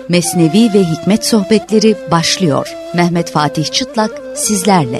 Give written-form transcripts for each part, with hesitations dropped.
Mesnevi ve Hikmet Sohbetleri başlıyor. Mehmet Fatih Çıtlak sizlerle.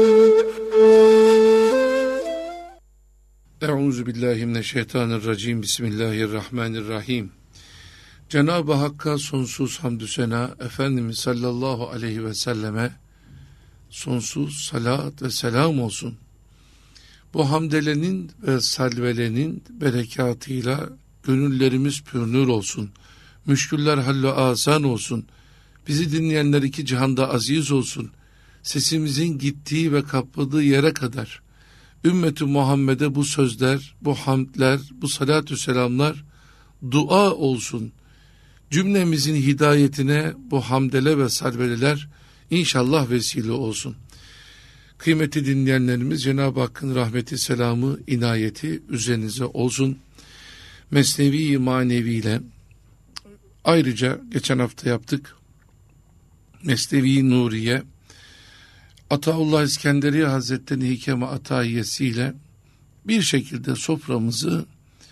Euzubillahimineşşeytanirracim. Bismillahirrahmanirrahim. Cenab-ı Hakk'a sonsuz hamdü sena, Efendimiz sallallahu aleyhi ve selleme sonsuz salat ve selam olsun. Bu hamdelenin ve salvelenin berekatıyla gönüllerimiz pürnür olsun. Müşküller hallü asan olsun. Bizi dinleyenler iki cihanda aziz olsun. Sesimizin gittiği ve kapladığı yere kadar Ümmet-i Muhammed'e bu sözler, bu hamdler, bu salatü selamlar dua olsun. Cümlemizin hidayetine bu hamdele ve salveleler inşallah vesile olsun. Kıymetli dinleyenlerimiz, Cenab-ı Hakk'ın rahmeti, selamı, inayeti üzerinize olsun. Mesnevi maneviyle ayrıca geçen hafta yaptık. Mesnevi Nuriye, Ataullah İskenderi Hazretleri Hikeme Ataiyesiyle bir şekilde soframızı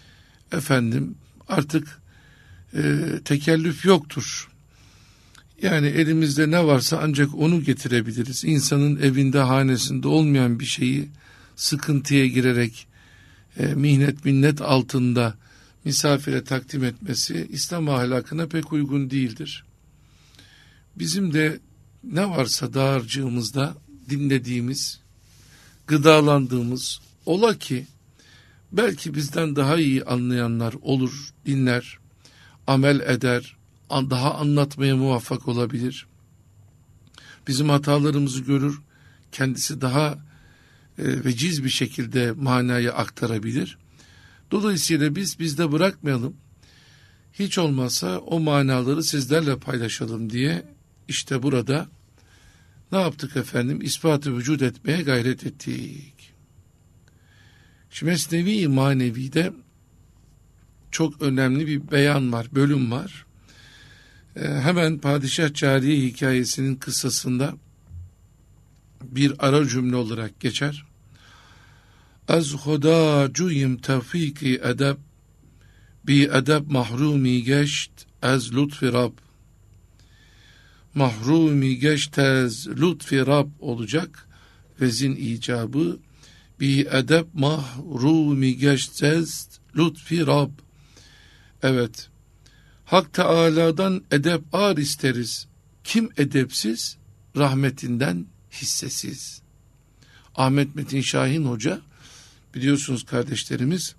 artık tekellüf yoktur. Yani elimizde ne varsa ancak onu getirebiliriz. İnsanın evinde, hanesinde olmayan bir şeyi sıkıntıya girerek mihnet minnet altında misafire takdim etmesi İslam ahlakına pek uygun değildir. Bizim de ne varsa dağarcığımızda dinlediğimiz, gıdalandığımız, ola ki belki bizden daha iyi anlayanlar olur, dinler, amel eder, daha anlatmaya muvaffak olabilir. Bizim hatalarımızı görür, kendisi daha veciz bir şekilde manayı aktarabilir. Dolayısıyla bizde bırakmayalım. Hiç olmazsa o manaları sizlerle paylaşalım diye işte burada ne yaptık efendim? İspat-ı vücud etmeye gayret ettik. Şimdi Mesnevi Manevi'de çok önemli bir beyan var, bölüm var. Hemen Padişah Cariye hikayesinin kıssasında bir ara cümle olarak geçer. Az huda cuyim tevfiki edeb, bi edeb mahrumi geçt az lütfi Rab. Mahrumi geçt az lütfi Rab olacak. Vezin icabı bi edeb mahrumi geçt az lütfi Rab. Evet, Hak Teâlâ'dan edep âr isteriz. Kim edepsiz? Rahmetinden hissesiz. Ahmet Metin Şahin Hoca, biliyorsunuz kardeşlerimiz,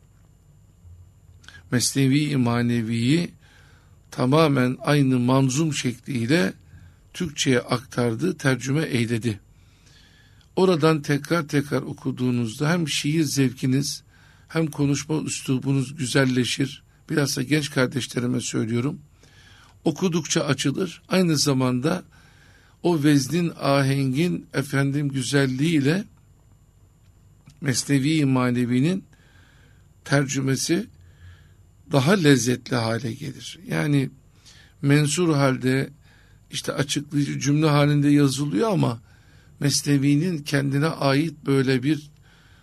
Mesnevi Manevi'yi tamamen aynı manzum şekliyle Türkçe'ye aktardı, tercüme eyledi. Oradan tekrar tekrar okuduğunuzda hem şiir zevkiniz hem konuşma üslubunuz güzelleşir. Bilhassa genç kardeşlerime söylüyorum. Okudukça açılır. Aynı zamanda o veznin, ahengin güzelliğiyle Mesnevi Manevi'nin tercümesi daha lezzetli hale gelir. Yani mensur halde işte açıklayıcı cümle halinde yazılıyor ama Mesnevi'nin kendine ait böyle bir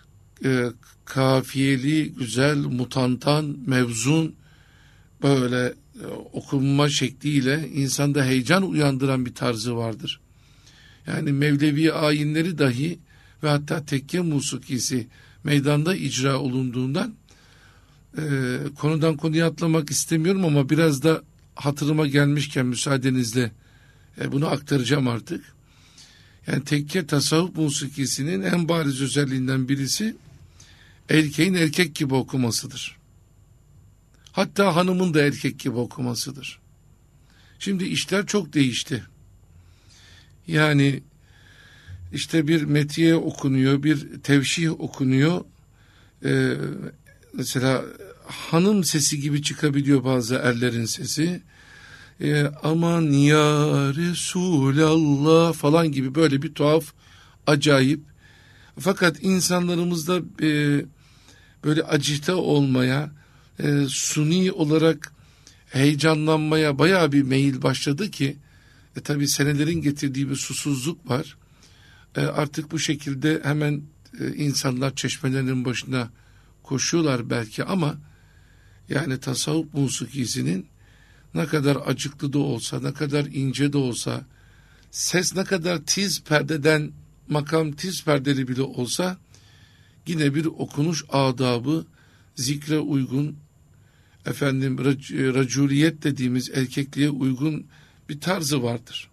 kafiyeli, güzel, mutantan, mevzun böyle okunma şekliyle insanda heyecan uyandıran bir tarzı vardır. Yani Mevlevi ayinleri dahi ve hatta tekke musikisi meydanda icra olunduğundan konudan konuya atlamak istemiyorum ama biraz da hatırıma gelmişken müsaadenizle bunu aktaracağım artık. Yani tekke tasavvuf musikisinin en bariz özelliğinden birisi erkeğin erkek gibi okumasıdır. Hatta hanımın da erkek gibi okumasıdır. Şimdi işler çok değişti. Yani işte bir metiye okunuyor, bir tevşih okunuyor. Mesela hanım sesi gibi çıkabiliyor bazı erlerin sesi. Aman ya Resulallah falan gibi böyle bir tuhaf, acayip. Fakat insanlarımızda böyle acite olmaya, suni olarak heyecanlanmaya bayağı bir meyil başladı ki tabii senelerin getirdiği bir susuzluk var. Artık bu şekilde hemen insanlar çeşmelerinin başına koşuyorlar belki ama yani tasavvuf musikisinin ne kadar acıklı da olsa, ne kadar ince de olsa, ses ne kadar tiz perdeden, makam tiz perdeli bile olsa, yine bir okunuş adabı, zikre uygun, raculiyet dediğimiz erkekliğe uygun bir tarzı vardır.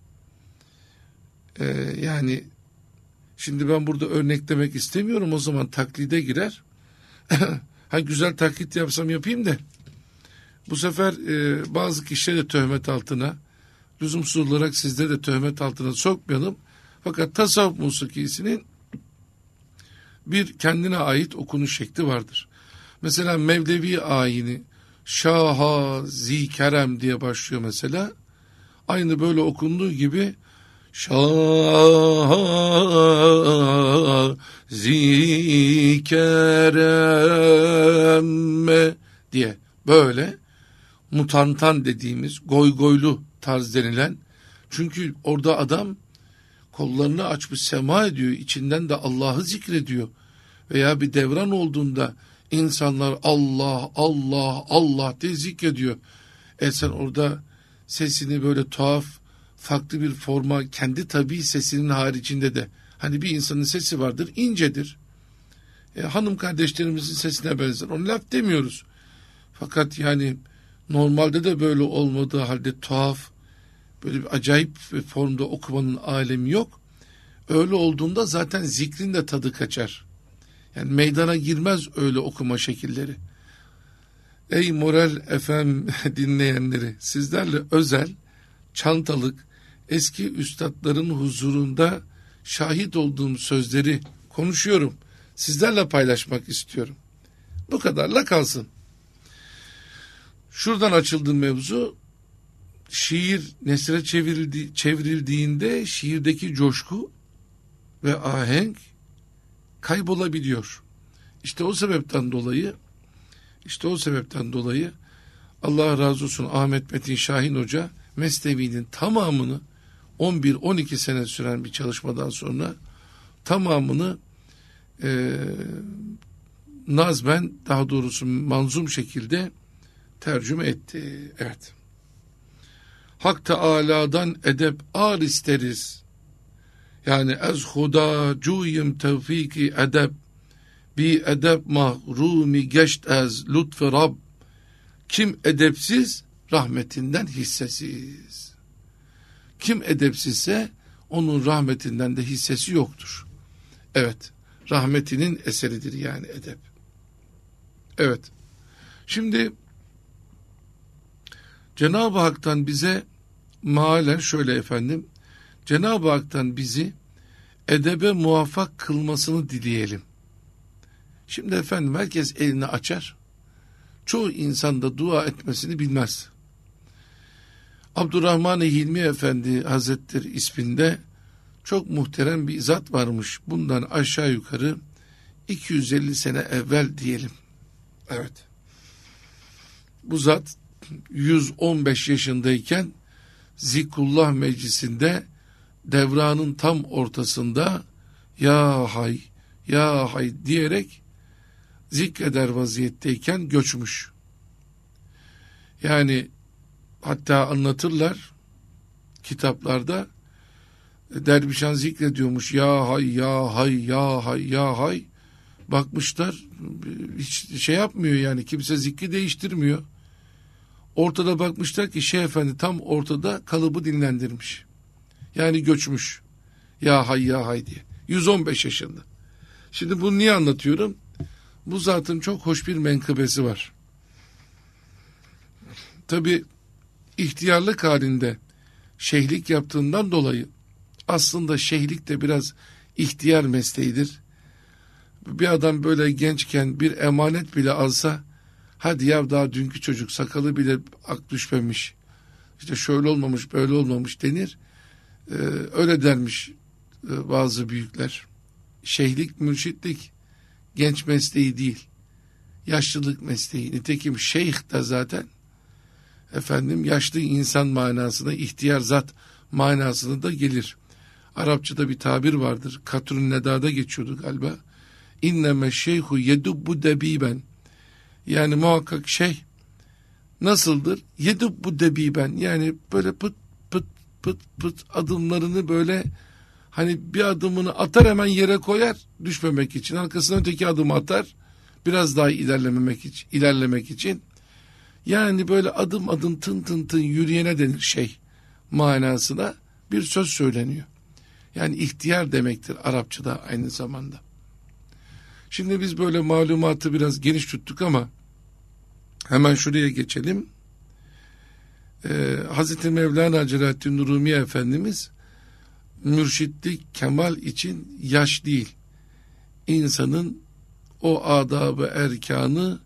Yani şimdi ben burada örneklemek istemiyorum, o zaman taklide girer. Güzel taklit yapsam yapayım da bu sefer bazı kişileri de töhmet altına, lüzumsuz olarak sizleri de töhmet altına sokmayalım. Fakat tasavvuf musikisinin bir kendine ait okunuş şekli vardır. Mesela Mevlevi ayini Şaha Zikerem diye başlıyor mesela. Aynı böyle okunduğu gibi Şaha Zikerem diye böyle mutantan dediğimiz goygoylu tarz denilen, çünkü orada adam kollarını açmış sema ediyor, içinden de Allah'ı zikrediyor. Veya bir devran olduğunda insanlar Allah Allah Allah diye zikrediyor. Sen orada sesini böyle tuhaf, farklı bir forma, kendi tabii sesinin haricinde de, hani bir insanın sesi vardır, incedir. Hanım kardeşlerimizin sesine benzer. Onu laf demiyoruz. Fakat yani normalde de böyle olmadığı halde tuhaf, böyle bir acayip bir formda okumanın alemi yok. Öyle olduğunda zaten zikrin de tadı kaçar. Yani meydana girmez öyle okuma şekilleri. Ey Moral FM dinleyenleri, sizlerle özel, çantalık, eski üstadların huzurunda şahit olduğum sözleri konuşuyorum. Sizlerle paylaşmak istiyorum. Bu kadarla kalsın. Şuradan açıldı mevzu. Şiir nesre çevrildiğinde şiirdeki coşku ve ahenk kaybolabiliyor. İşte o sebepten dolayı Allah razı olsun Ahmet Metin Şahin Hoca Mesnevi'nin tamamını 11-12 sene süren bir çalışmadan sonra tamamını nazmen, daha doğrusu manzum şekilde tercüme etti. Evet. Hak Teâlâ'dan edep âr isteriz. Yani ez huda cuyim tevfiki edep, bi edep mahrumi geçt ez lütfü Rab. Kim edepsiz, rahmetinden hissesiz. Kim edepsizse onun rahmetinden de hissesi yoktur. Evet, rahmetinin eseridir yani edep. Evet, şimdi Cenab-ı Hak'tan bize mealen şöyle efendim, Cenab-ı Hak'tan bizi edebe muvaffak kılmasını dileyelim. Şimdi efendim herkes elini açar, çoğu insan da dua etmesini bilmez. Abdurrahman-ı Hilmi Efendi Hazretleri isminde çok muhterem bir zat varmış. Bundan aşağı yukarı 250 sene evvel diyelim. Evet. Bu zat 115 yaşındayken Zikrullah Meclisi'nde devranın tam ortasında ya hay ya hay diyerek zikreder vaziyetteyken göçmüş. Yani hatta anlatırlar kitaplarda, Dervişan zikrediyormuş ya hay ya hay ya hay ya hay, bakmışlar hiç şey yapmıyor, yani kimse zikri değiştirmiyor. Ortada bakmışlar ki Şeyh Efendi tam ortada kalıbı dinlendirmiş. Yani göçmüş. Ya hay ya hay diye. 115 yaşında. Şimdi bunu niye anlatıyorum? Bu zatın çok hoş bir menkıbesi var. Tabi ihtiyarlık halinde şeyhlik yaptığından dolayı, aslında şeyhlik de biraz ihtiyar mesleğidir. Bir adam böyle gençken bir emanet bile alsa, hadi ya daha dünkü çocuk sakalı bile ak düşmemiş, İşte şöyle olmamış böyle olmamış denir. Öyle dermiş bazı büyükler. Şeyhlik, mürşitlik genç mesleği değil, yaşlılık mesleği. Nitekim şeyh de zaten efendim yaşlı insan manasına, ihtiyar zat manasına da gelir. Arapçada bir tabir vardır. Katrun Neda'da geçiyordu galiba. İnneme şeyhu yedubbu debiben. Yani muhakkak şeyh nasıldır? Yedi bu debiben, yani böyle pıt pıt pıt pıt adımlarını böyle, hani bir adımını atar hemen yere koyar düşmemek için. Arkasına öteki adımı atar biraz daha ilerlemek için. Yani böyle adım adım tın tın tın yürüyene denir şey manasına bir söz söyleniyor. Yani ihtiyar demektir Arapçada aynı zamanda. Şimdi biz böyle malumatı biraz geniş tuttuk ama hemen şuraya geçelim. Hazreti Mevlana Celaleddin Rumi Efendimiz mürşitlik kemal için yaş değil, insanın o adab-ı erkanı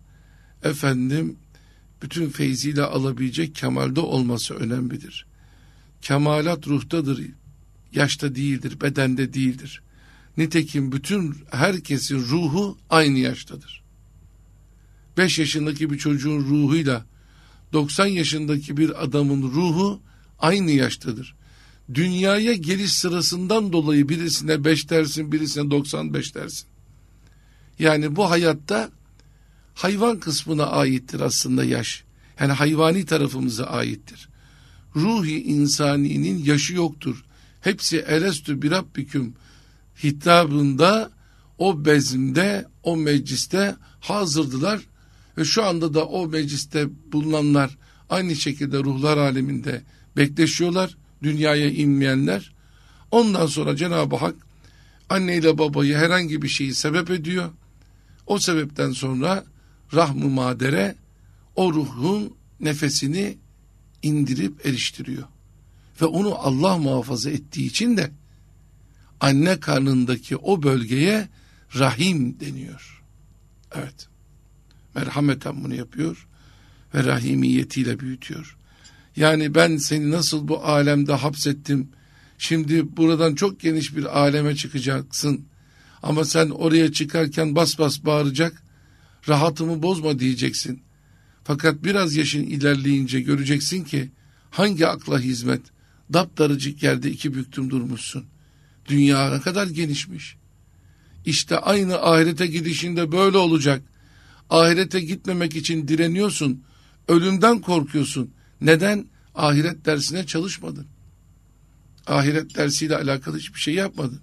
bütün feyziyle alabilecek kemalde olması önemlidir. Kemalat ruhtadır, yaşta değildir, bedende değildir. Nitekim bütün herkesin ruhu aynı yaştadır. 5 yaşındaki bir çocuğun ruhuyla 90 yaşındaki bir adamın ruhu aynı yaştadır. Dünyaya geliş sırasından dolayı birisine 5 dersin, birisine 95 dersin. Yani bu hayatta hayvan kısmına aittir aslında yaş. Yani hayvani tarafımıza aittir. Ruhi insaninin yaşı yoktur. Hepsi elestü birabbiküm hitabında, o bezimde, o mecliste hazırdılar ve şu anda da o mecliste bulunanlar aynı şekilde ruhlar aleminde bekleşiyorlar, dünyaya inmeyenler. Ondan sonra Cenab-ı Hak anneyle babayı herhangi bir şeyi sebep ediyor. O sebepten sonra rahm-ı madere o ruhun nefesini indirip eriştiriyor. Ve onu Allah muhafaza ettiği için de anne karnındaki o bölgeye rahim deniyor. Evet. Merhameten bunu yapıyor ve rahimiyetiyle büyütüyor. Yani ben seni nasıl bu alemde hapsettim, şimdi buradan çok geniş bir aleme çıkacaksın ama sen oraya çıkarken bas bas bağıracak, rahatımı bozma diyeceksin. Fakat biraz yaşın ilerleyince göreceksin ki hangi akla hizmet, daptarıcık yerde iki büktüm durmuşsun. Dünya ne kadar genişmiş. İşte aynı ahirete gidişinde böyle olacak. Ahirete gitmemek için direniyorsun, ölümden korkuyorsun. Neden? Ahiret dersine çalışmadın. Ahiret dersiyle alakalı hiçbir şey yapmadın.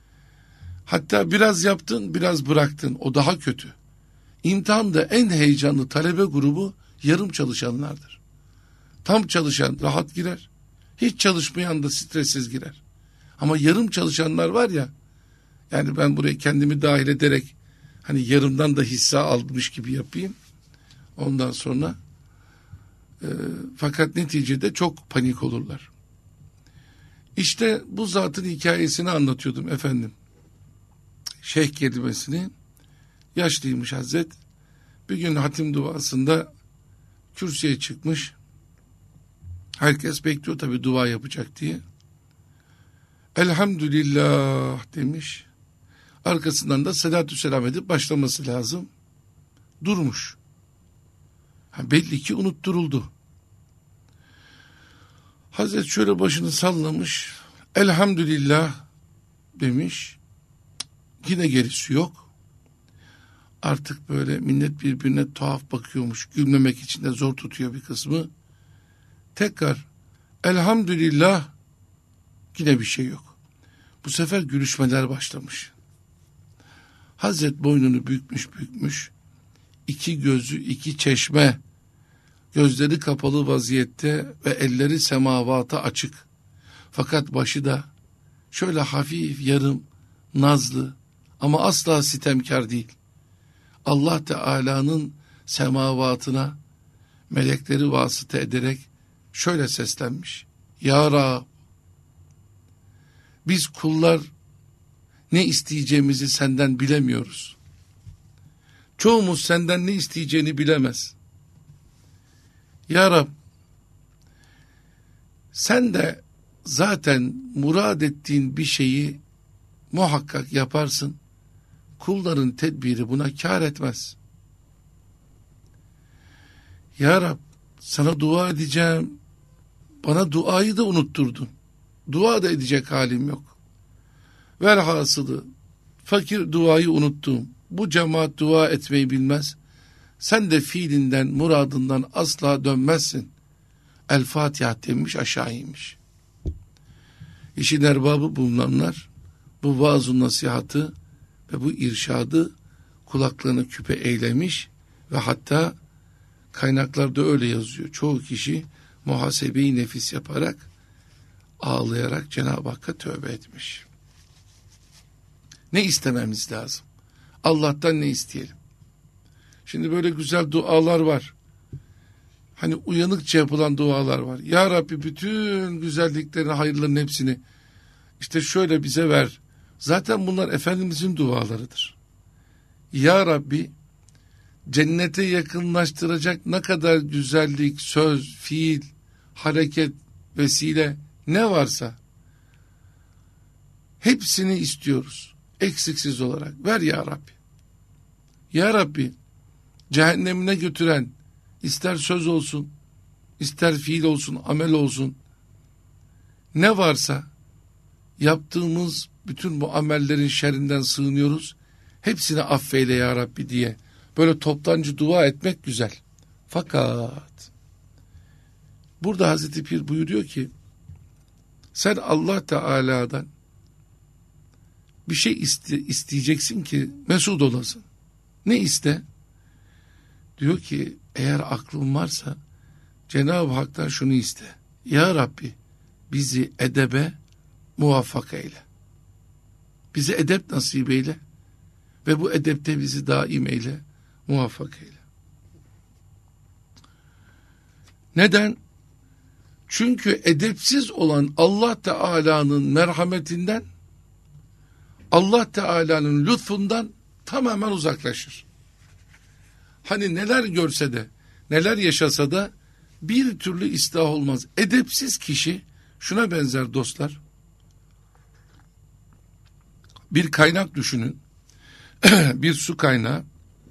Hatta biraz yaptın, biraz bıraktın. O daha kötü. İmtihanda en heyecanlı talebe grubu yarım çalışanlardır. Tam çalışan rahat girer. Hiç çalışmayan da stressiz girer. Ama yarım çalışanlar var ya, yani ben buraya kendimi dahil ederek hani yarımdan da hisse almış gibi yapayım. Ondan sonra fakat neticede çok panik olurlar. İşte bu zatın hikayesini anlatıyordum efendim. Şeyh kelimesini. Yaşlıymış Hazret. Bir gün hatim duasında kürsüye çıkmış. Herkes bekliyor tabii dua yapacak diye. Elhamdülillah demiş. Arkasından da salatü selam edip başlaması lazım. Durmuş. Belli ki unutturuldu. Hazret şöyle başını sallamış. Elhamdülillah demiş. Yine gerisi yok. Artık böyle millet birbirine tuhaf bakıyormuş. Gülmemek için de zor tutuyor bir kısmı. Tekrar elhamdülillah, yine bir şey yok. Bu sefer gülüşmeler başlamış. Hazret boynunu bükmüş. İki gözü, iki çeşme, gözleri kapalı vaziyette ve elleri semavata açık. Fakat başı da şöyle hafif, yarım, nazlı ama asla sitemkar değil. Allah Teala'nın semavatına melekleri vasıta ederek şöyle seslenmiş. Ya Rab, biz kullar ne isteyeceğimizi senden bilemiyoruz. Çoğumuz senden ne isteyeceğini bilemez. Ya Rab, sen de zaten murad ettiğin bir şeyi muhakkak yaparsın. Kulların tedbiri buna kâr etmez. Ya Rab, sana dua edeceğim. Bana duayı da unutturdun. Dua da edecek halim yok. Velhasılı fakir duayı unuttum. Bu cemaat dua etmeyi bilmez. sen de fiilinden, muradından asla dönmezsin. El Fatiha demiş, aşağı inmiş. İşin erbabı bulunanlar bu vaaz-ı nasihatı ve bu irşadı kulaklarını küpe eylemiş ve hatta kaynaklarda öyle yazıyor. Çoğu kişi muhasebeyi nefis yaparak, ağlayarak Cenab-ı Hakk'a tövbe etmiş. Ne istememiz lazım? Allah'tan ne isteyelim? Şimdi böyle güzel dualar var. Hani uyanıkça yapılan dualar var. Ya Rabbi bütün güzelliklerin, hayırların hepsini işte şöyle bize ver. Zaten bunlar Efendimizin dualarıdır. Ya Rabbi cennete yakınlaştıracak ne kadar güzellik, söz, fiil, hareket, vesile ne varsa hepsini istiyoruz. Eksiksiz olarak. Ver ya Rabbi. Ya Rabbi cehennemine götüren ister söz olsun, ister fiil olsun, amel olsun ne varsa yaptığımız bütün bu amellerin şerrinden sığınıyoruz. Hepsini affeyle ya Rabbi diye böyle toptancı dua etmek güzel. Fakat burada Hazreti Pir buyuruyor ki sen Allah Teala'dan bir şey isteyeceksin ki mesut olasın. Ne iste? Diyor ki eğer aklın varsa Cenab-ı Hak'tan şunu iste. Ya Rabbi bizi edebe muvaffak eyle. Bize edep nasip eyle ve bu edepte bizi daim eyle, muvaffak eyle. Neden? Çünkü edepsiz olan Allah Teala'nın merhametinden, Allah Teala'nın lütfundan tamamen uzaklaşır. Hani neler görse de, neler yaşasa da bir türlü ıslah olmaz. Edepsiz kişi şuna benzer dostlar. Bir kaynak düşünün. Bir su kaynağı.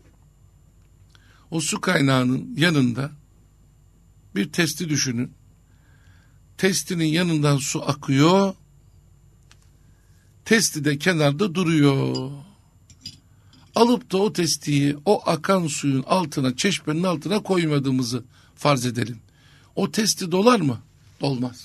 O su kaynağının yanında bir testi düşünün. Testinin yanından su akıyor. Testi de kenarda duruyor. Alıp da o testiyi o akan suyun altına, çeşmenin altına koymadığımızı farz edelim. O testi dolar mı? Dolmaz.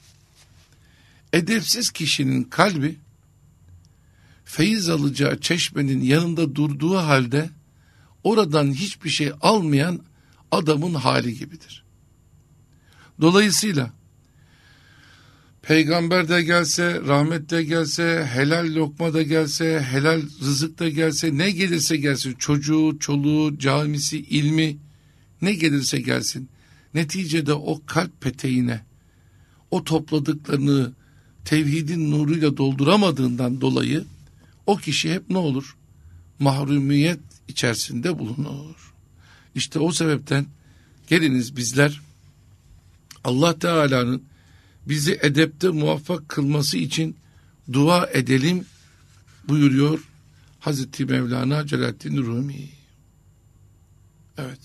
Edepsiz kişinin kalbi feyiz alacağı çeşmenin yanında durduğu halde oradan hiçbir şey almayan adamın hali gibidir. Dolayısıyla peygamber de gelse, rahmet de gelse, helal lokma da gelse, helal rızık da gelse, ne gelirse gelsin, çocuğu, çoluğu, camisi, ilmi, ne gelirse gelsin. Neticede o kalp peteğine, o topladıklarını tevhidin nuruyla dolduramadığından dolayı o kişi hep ne olur? Mahrumiyet içerisinde bulunur. İşte o sebepten geliniz bizler Allah Teala'nın bizi edepte muvaffak kılması için dua edelim buyuruyor Hazreti Mevlana Celaleddin Rumi. Evet.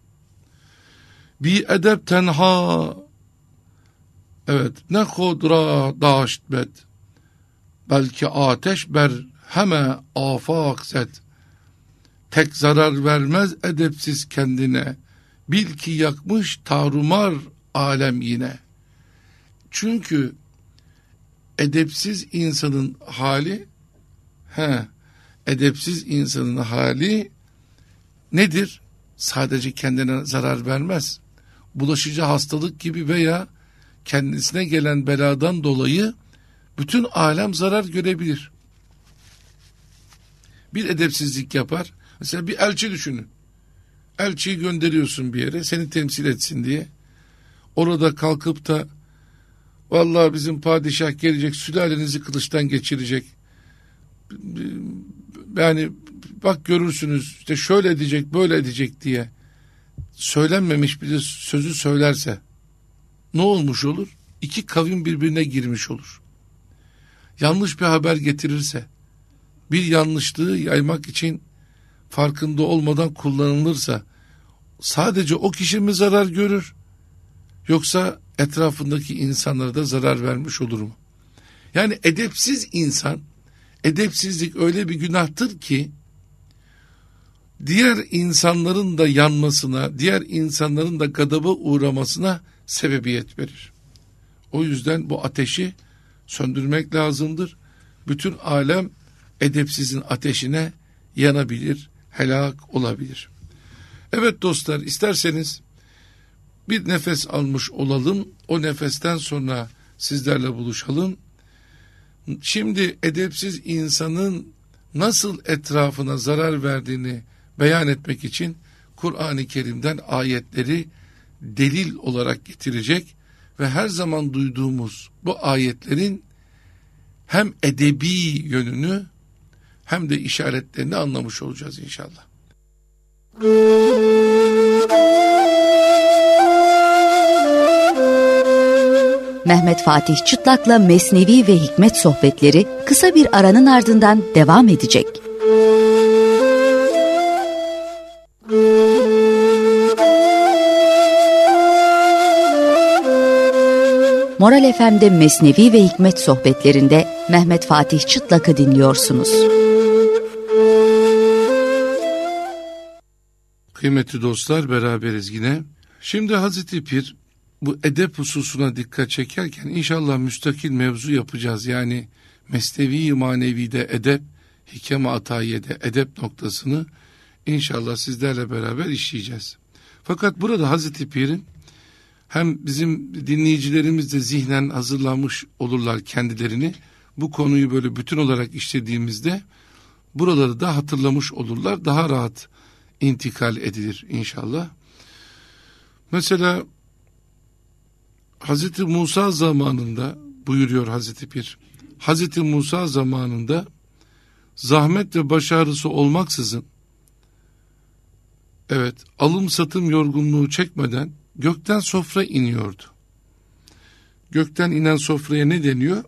Bir edep tenha, evet, ne kudra daşt bed, belki ateş ber heme afak zed. Tek zarar vermez edepsiz kendine, bil ki yakmış tarumar alem yine. Çünkü edepsiz insanın hali, edepsiz insanın hali nedir? Sadece kendine zarar vermez. Bulaşıcı hastalık gibi veya kendisine gelen beladan dolayı bütün alem zarar görebilir. Bir edepsizlik yapar. Mesela bir elçi düşünün. Elçiyi gönderiyorsun bir yere seni temsil etsin diye. Orada kalkıp da vallahi bizim padişah gelecek, sülalenizi kılıçtan geçirecek. Yani bak görürsünüz işte şöyle edecek, böyle edecek diye söylenmemiş bir sözü söylerse ne olmuş olur? İki kavim birbirine girmiş olur. Yanlış bir haber getirirse, bir yanlışlığı yaymak için farkında olmadan kullanılırsa sadece o kişi mi zarar görür? Yoksa etrafındaki insanlara da zarar vermiş olur mu? Yani edepsiz insan, edepsizlik öyle bir günahtır ki diğer insanların da yanmasına, diğer insanların da gadaba uğramasına sebebiyet verir. O yüzden bu ateşi söndürmek lazımdır. Bütün alem edepsizin ateşine yanabilir, helak olabilir. Evet dostlar, isterseniz bir nefes almış olalım. O nefesten sonra sizlerle buluşalım. Şimdi edepsiz insanın nasıl etrafına zarar verdiğini beyan etmek için Kur'an-ı Kerim'den ayetleri delil olarak getirecek ve her zaman duyduğumuz bu ayetlerin hem edebi yönünü hem de işaretlerini anlamış olacağız inşallah. Mehmet Fatih Çıtlak'la Mesnevi ve Hikmet sohbetleri kısa bir aranın ardından devam edecek. Moral FM'de Mesnevi ve Hikmet sohbetlerinde Mehmet Fatih Çıtlak'ı dinliyorsunuz. Kıymetli dostlar, beraberiz yine. Şimdi Hazreti Pir bu edep hususuna dikkat çekerken inşallah müstakil mevzu yapacağız. Yani Mesnevi Manevi'de edep, Hikem-i Atayiye'de edep noktasını inşallah sizlerle beraber işleyeceğiz. Fakat burada Hazreti Pir'in hem bizim dinleyicilerimiz de zihnen hazırlanmış olurlar kendilerini. Bu konuyu böyle bütün olarak işlediğimizde buraları da hatırlamış olurlar. Daha rahat intikal edilir inşallah. Mesela Hazreti Musa zamanında buyuruyor Hazreti Pir. Hazreti Musa zamanında zahmet ve baş ağrısı olmaksızın, evet, alım satım yorgunluğu çekmeden gökten sofra iniyordu. Gökten inen sofraya ne deniyor?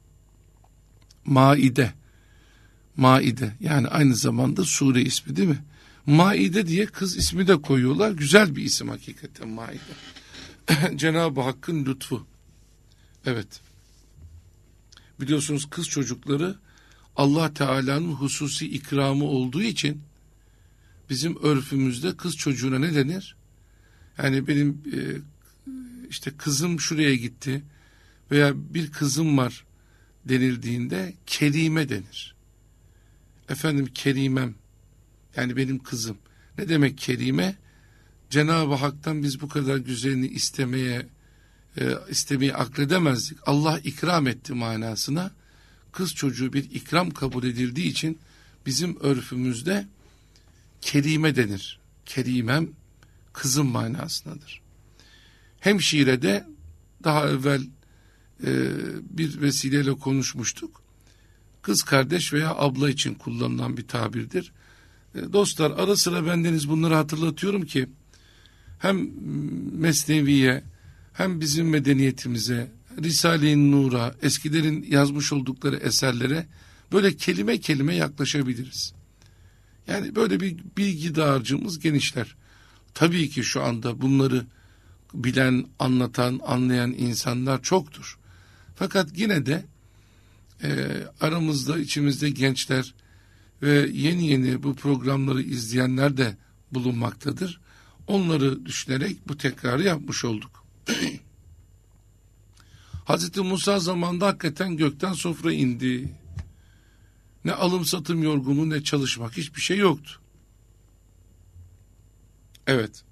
Maide. Maide, yani aynı zamanda sure ismi değil mi? Maide diye kız ismi de koyuyorlar. Güzel bir isim hakikaten Maide. Cenab-ı Hakk'ın lütfu. Evet. Biliyorsunuz kız çocukları Allah Teala'nın hususi ikramı olduğu için bizim örfümüzde kız çocuğuna ne denir? Yani benim işte kızım şuraya gitti veya bir kızım var denildiğinde kerime denir. Efendim kerimem, yani benim kızım. Ne demek kerime? Cenab-ı Hak'tan biz bu kadar güzelini istemeyi akledemezdik. Allah ikram etti manasına. Kız çocuğu bir ikram kabul edildiği için bizim örfümüzde kerime denir. Kerimem kızım manasındadır. Hemşire'de daha evvel bir vesileyle konuşmuştuk. Kız kardeş veya abla için kullanılan bir tabirdir. Dostlar, ara sıra bendeniz bunları hatırlatıyorum ki hem Mesnevi'ye hem bizim medeniyetimize, Risale-i Nur'a, eskilerin yazmış oldukları eserlere böyle kelime kelime yaklaşabiliriz. Yani böyle bir bilgi dağarcığımız genişler. Tabii ki şu anda bunları bilen, anlatan, anlayan insanlar çoktur. Fakat yine de aramızda, içimizde gençler ve yeni yeni bu programları izleyenler de bulunmaktadır. Onları düşünerek bu tekrarı yapmış olduk. Hazreti Musa zamanında hakikaten gökten sofra indi. Ne alım satım yorgunluğu ne çalışmak, hiçbir şey yoktu. Evet.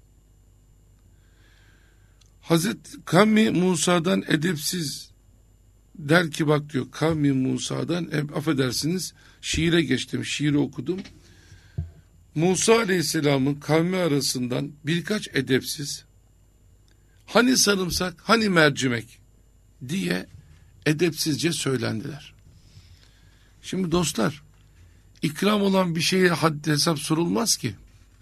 Hazreti Kavmi Musa'dan edepsiz der ki, bak diyor, Kavmi Musa'dan, affedersiniz, şiire geçtim, şiiri okudum. Musa Aleyhisselam'ın kavmi arasından birkaç edepsiz, hani sarımsak, hani mercimek diye edepsizce söylendiler. Şimdi dostlar, ikram olan bir şeye haddi hesap sorulmaz ki.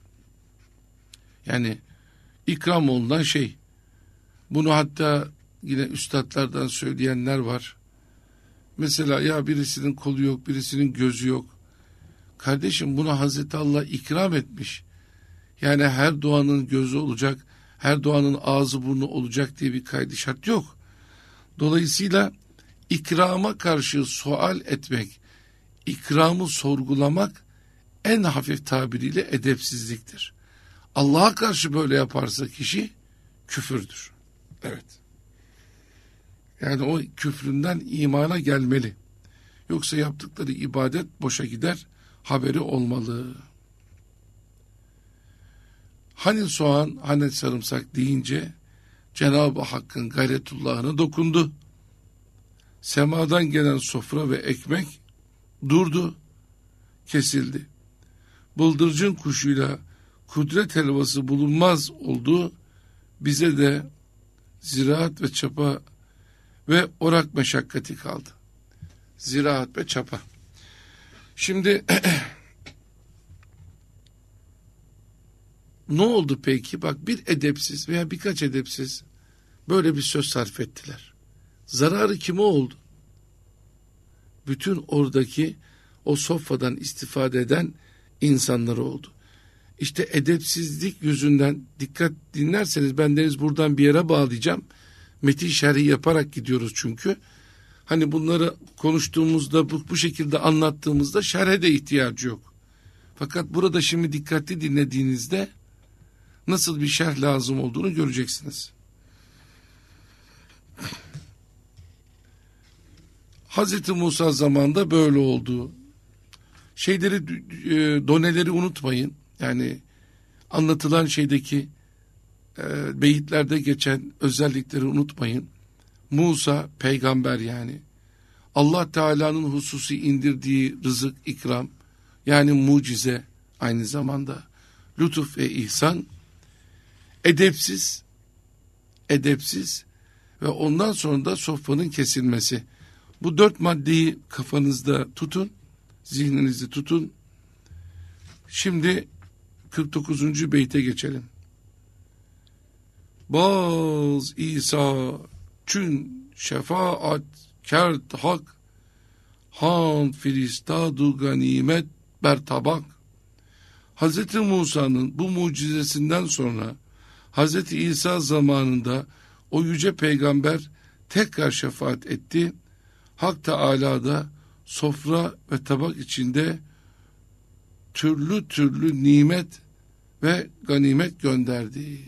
Yani ikram olunan şey, bunu hatta yine üstadlardan söyleyenler var. Mesela ya birisinin kolu yok, birisinin gözü yok. Kardeşim, buna Hazreti Allah ikram etmiş. Yani her doğanın gözü olacak, her doğanın ağzı burnu olacak diye bir kaydı şart yok. Dolayısıyla ikrama karşı sual etmek, ikramı sorgulamak en hafif tabiriyle edepsizliktir. Allah'a karşı böyle yaparsa kişi küfürdür. Evet. Yani o küfründen imana gelmeli. Yoksa yaptıkları ibadet boşa gider, haberi olmalı. Hani soğan, hani sarımsak deyince Cenab-ı Hakk'ın gayretullahına dokundu. Semadan gelen sofra ve ekmek durdu, kesildi. Bıldırcın kuşuyla kudret helvası bulunmaz oldu. Bize de ziraat ve çapa ve orak meşakkati kaldı. Ziraat ve çapa. Şimdi ne oldu peki? Bak, bir edepsiz veya birkaç edepsiz böyle bir söz sarf ettiler. Zararı kime oldu? Bütün oradaki o sofradan istifade eden insanlara oldu. İşte edepsizlik yüzünden, dikkat dinlerseniz bendeniz buradan bir yere bağlayacağım. Metin şerhi yaparak gidiyoruz çünkü. Hani bunları konuştuğumuzda, bu şekilde anlattığımızda şerhe de ihtiyacı yok. Fakat burada şimdi dikkatli dinlediğinizde nasıl bir şerh lazım olduğunu göreceksiniz. Hazreti Musa zamanında böyle oldu. Doneleri unutmayın. Yani anlatılan şeydeki beyitlerde geçen özellikleri unutmayın. Musa peygamber yani. Allah Teala'nın hususi indirdiği rızık, ikram, yani mucize, aynı zamanda lütuf ve ihsan, edepsiz ve ondan sonra da sofranın kesilmesi. Bu 4 maddeyi kafanızda tutun, zihninizde tutun. Şimdi 49. beyte geçelim. Baz İsa çün şefaat kert hak, han firistadu ganimet ber tabak. Hazreti Musa'nın bu mucizesinden sonra Hazreti İsa zamanında o yüce peygamber tekrar şefaat etti. Hak Teâlâ da sofra ve tabak içinde türlü türlü nimet ve ganimet gönderdi.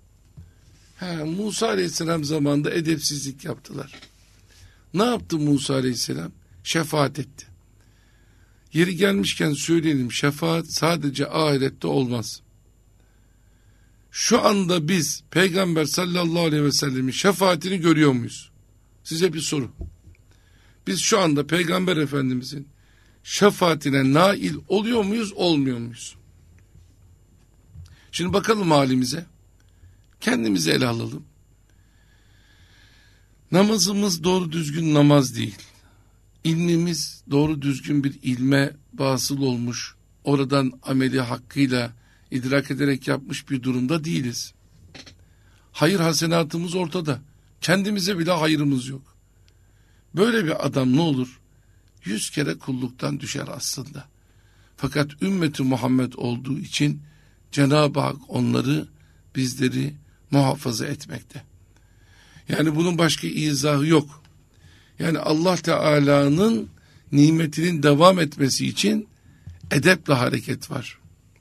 Musa Aleyhisselam zamanında edepsizlik yaptılar. Ne yaptı Musa Aleyhisselam? Şefaat etti. Yeri gelmişken söyleyelim, şefaat sadece ahirette olmaz. Şu anda biz Peygamber sallallahu aleyhi ve sellemin şefaatini görüyor muyuz? Size bir soru. Biz şu anda Peygamber Efendimizin şefaatine nail oluyor muyuz, olmuyor muyuz? Şimdi bakalım halimize. Kendimizi ele alalım. Namazımız doğru düzgün namaz değil. İlmimiz doğru düzgün bir ilme vasıl olmuş, oradan ameli hakkıyla idrak ederek yapmış bir durumda değiliz. Hayır hasenatımız ortada. Kendimize bile hayırımız yok. Böyle bir adam ne olur? 100 kere kulluktan düşer aslında. Fakat ümmeti Muhammed olduğu için Cenab-ı Hak onları, bizleri muhafaza etmekte. Yani bunun başka izahı yok. Yani Allah Teala'nın nimetinin devam etmesi için edeple hareket var.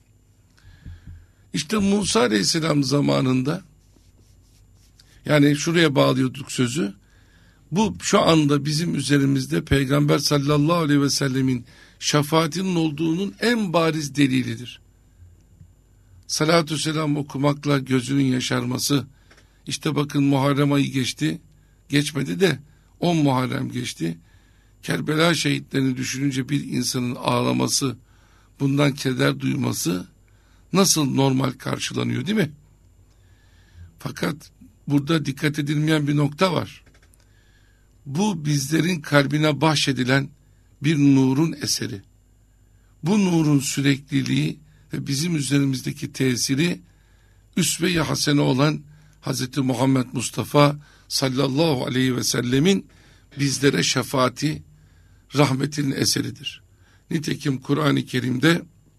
İşte Musa Aleyhisselam zamanında, yani şuraya bağlıyorduk sözü, bu şu anda bizim üzerimizde Peygamber sallallahu aleyhi ve sellemin şefaatinin olduğunun en bariz delilidir. Salatü selam okumakla gözünün yaşarması, işte bakın Muharrem ayı geçti, geçmedi de 10 Muharrem geçti. Kerbela şehitlerini düşününce bir insanın ağlaması, bundan keder duyması nasıl normal karşılanıyor, değil mi? Fakat burada dikkat edilmeyen bir nokta var. Bu bizlerin kalbine bahşedilen bir nurun eseri. Bu nurun sürekliliği ve bizim üzerimizdeki tesiri üsve-i hasene olan Hz. Muhammed Mustafa sallallahu aleyhi ve sellemin bizlere şefaati, rahmetinin eseridir. Nitekim Kur'an-ı Kerim'de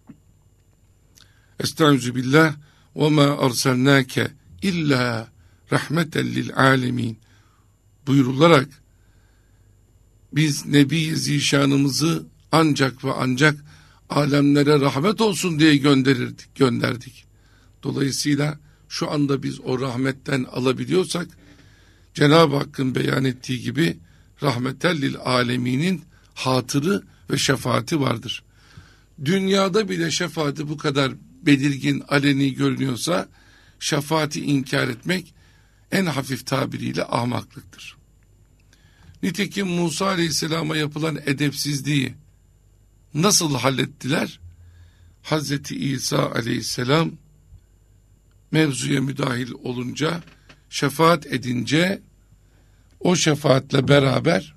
Estaizu billah ve ma arsalnake illa rahmeten lil alemin buyurularak biz Nebi-i Zişanımızı ancak ve ancak alemlere rahmet olsun diye gönderdik. Dolayısıyla şu anda biz o rahmetten alabiliyorsak, Cenab-ı Hakk'ın beyan ettiği gibi rahmetellil aleminin hatırı ve şefaati vardır. Dünyada bile şefaati bu kadar belirgin, aleni görünüyorsa, şefaati inkar etmek en hafif tabiriyle ahmaklıktır. Nitekim Musa Aleyhisselam'a yapılan edepsizliği nasıl hallettiler? Hazreti İsa Aleyhisselam mevzuya müdahil olunca, şefaat edince, o şefaatle beraber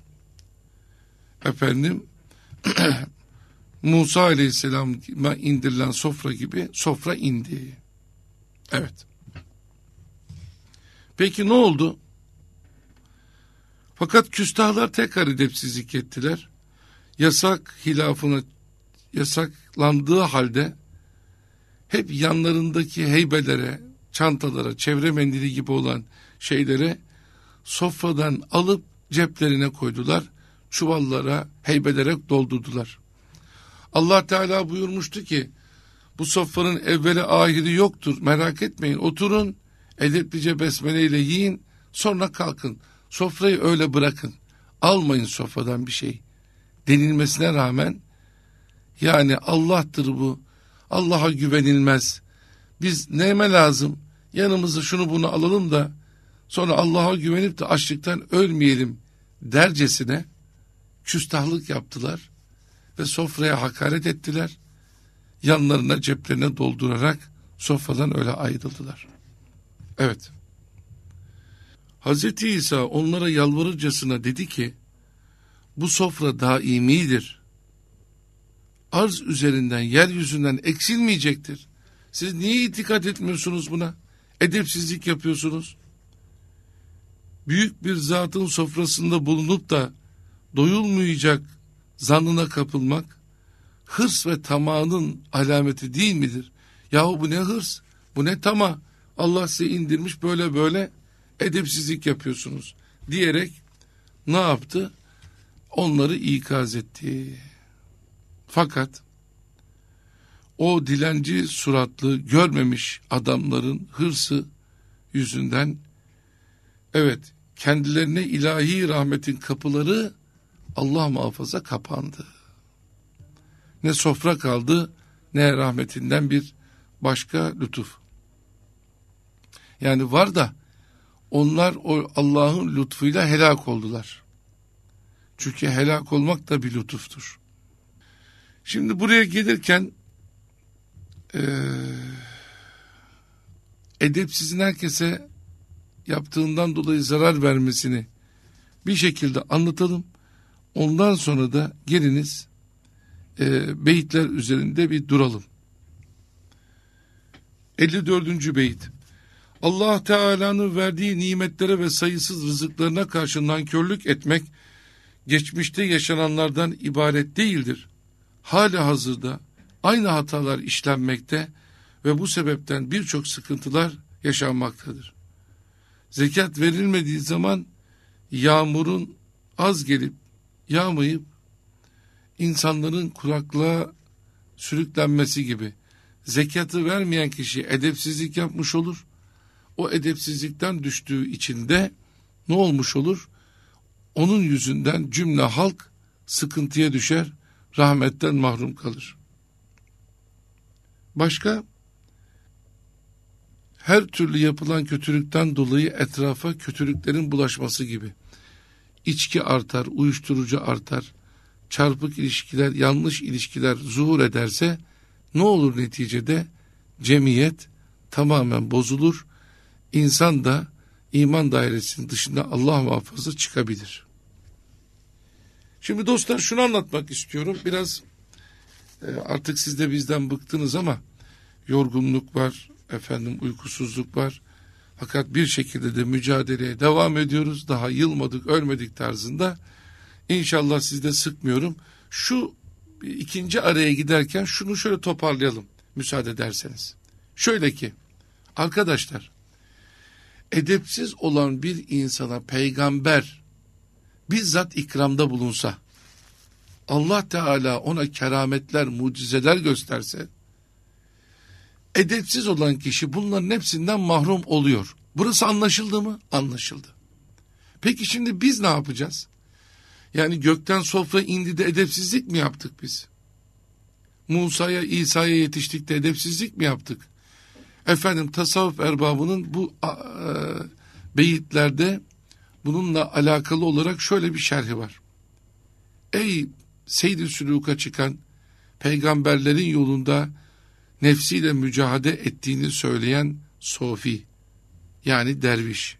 Musa Aleyhisselam'a indirilen sofra gibi sofra indi. Evet. Peki ne oldu? Fakat küstahlar tekrar edepsizlik ettiler. Yasak hilafına yasaklandığı halde hep yanlarındaki heybelere, çantalara, çevre mendili gibi olan şeylere sofradan alıp ceplerine koydular. Çuvallara, heybelere doldurdular. Allah Teala buyurmuştu ki, bu sofranın evveli ahiri yoktur, merak etmeyin, oturun, edeplice besmele ile yiyin, sonra kalkın, sofrayı öyle bırakın, almayın sofradan bir şey denilmesine rağmen, yani Allah'tır bu, Allah'a güvenilmez, biz neyime lazım, yanımıza şunu bunu alalım da sonra Allah'a güvenip de açlıktan ölmeyelim dercesine küstahlık yaptılar ve sofraya hakaret ettiler. Yanlarına, ceplerine doldurarak sofradan öyle ayrıldılar. Evet. Hazreti İsa onlara yalvarırcasına dedi ki, bu sofra daimidir. Arz üzerinden, yeryüzünden eksilmeyecektir. Siz niye itikat etmiyorsunuz buna? Edepsizlik yapıyorsunuz. Büyük bir zatın sofrasında bulunup da doyulmayacak zannına kapılmak, hırs ve tamağının alameti değil midir? Yahu bu ne hırs, bu ne tamah, Allah size indirmiş böyle böyle edepsizlik yapıyorsunuz diyerek ne yaptı? Onları ikaz etti. Fakat o dilenci suratlı görmemiş adamların hırsı yüzünden, evet, kendilerine ilahi rahmetin kapıları Allah muhafaza kapandı. Ne sofra kaldı, ne rahmetinden bir başka lütuf. Yani var da onlar o Allah'ın lütfuyla helak oldular. Çünkü helak olmak da bir lütuftur. Şimdi buraya gelirken edepsizin herkese yaptığından dolayı zarar vermesini bir şekilde anlatalım. Ondan sonra da geliniz beyitler üzerinde bir duralım. 54. beyit. Allah Teala'nın verdiği nimetlere ve sayısız rızıklarına karşı nankörlük etmek geçmişte yaşananlardan ibaret değildir. Halihazırda aynı hatalar işlenmekte ve bu sebepten birçok sıkıntılar yaşanmaktadır. Zekat verilmediği zaman yağmurun az gelip yağmayıp insanların kuraklığa sürüklenmesi gibi zekatı vermeyen kişi edepsizlik yapmış olur. O edepsizlikten düştüğü için de ne olmuş olur? Onun yüzünden cümle halk sıkıntıya düşer, rahmetten mahrum kalır. Başka? Her türlü yapılan kötülükten dolayı etrafa kötülüklerin bulaşması gibi. İçki artar, uyuşturucu artar, çarpık ilişkiler, yanlış ilişkiler zuhur ederse ne olur neticede? Cemiyet tamamen bozulur, insan da iman dairesinin dışında Allah muhafaza çıkabilir. Şimdi dostlar şunu anlatmak istiyorum. Biraz artık siz de bizden bıktınız ama yorgunluk var, uykusuzluk var. Fakat bir şekilde de mücadeleye devam ediyoruz. Daha yılmadık, ölmedik tarzında. İnşallah sizi de sıkmıyorum. Şu ikinci araya giderken şunu şöyle toparlayalım müsaade ederseniz. Şöyle ki arkadaşlar, edepsiz olan bir insana peygamber bizzat ikramda bulunsa, Allah Teala ona kerametler, mucizeler gösterse, edepsiz olan kişi bunların hepsinden mahrum oluyor. Burası anlaşıldı mı? Anlaşıldı. Peki şimdi biz ne yapacağız? Yani gökten sofra indi de edepsizlik mi yaptık biz? Musa'ya, İsa'ya yetiştik de edepsizlik mi yaptık? Efendim tasavvuf erbabının bu beyitlerde bununla alakalı olarak şöyle bir şerhi var. Ey Seyyid-i Sülûk'a çıkan, peygamberlerin yolunda nefsiyle mücadele ettiğini söyleyen sofi, yani derviş.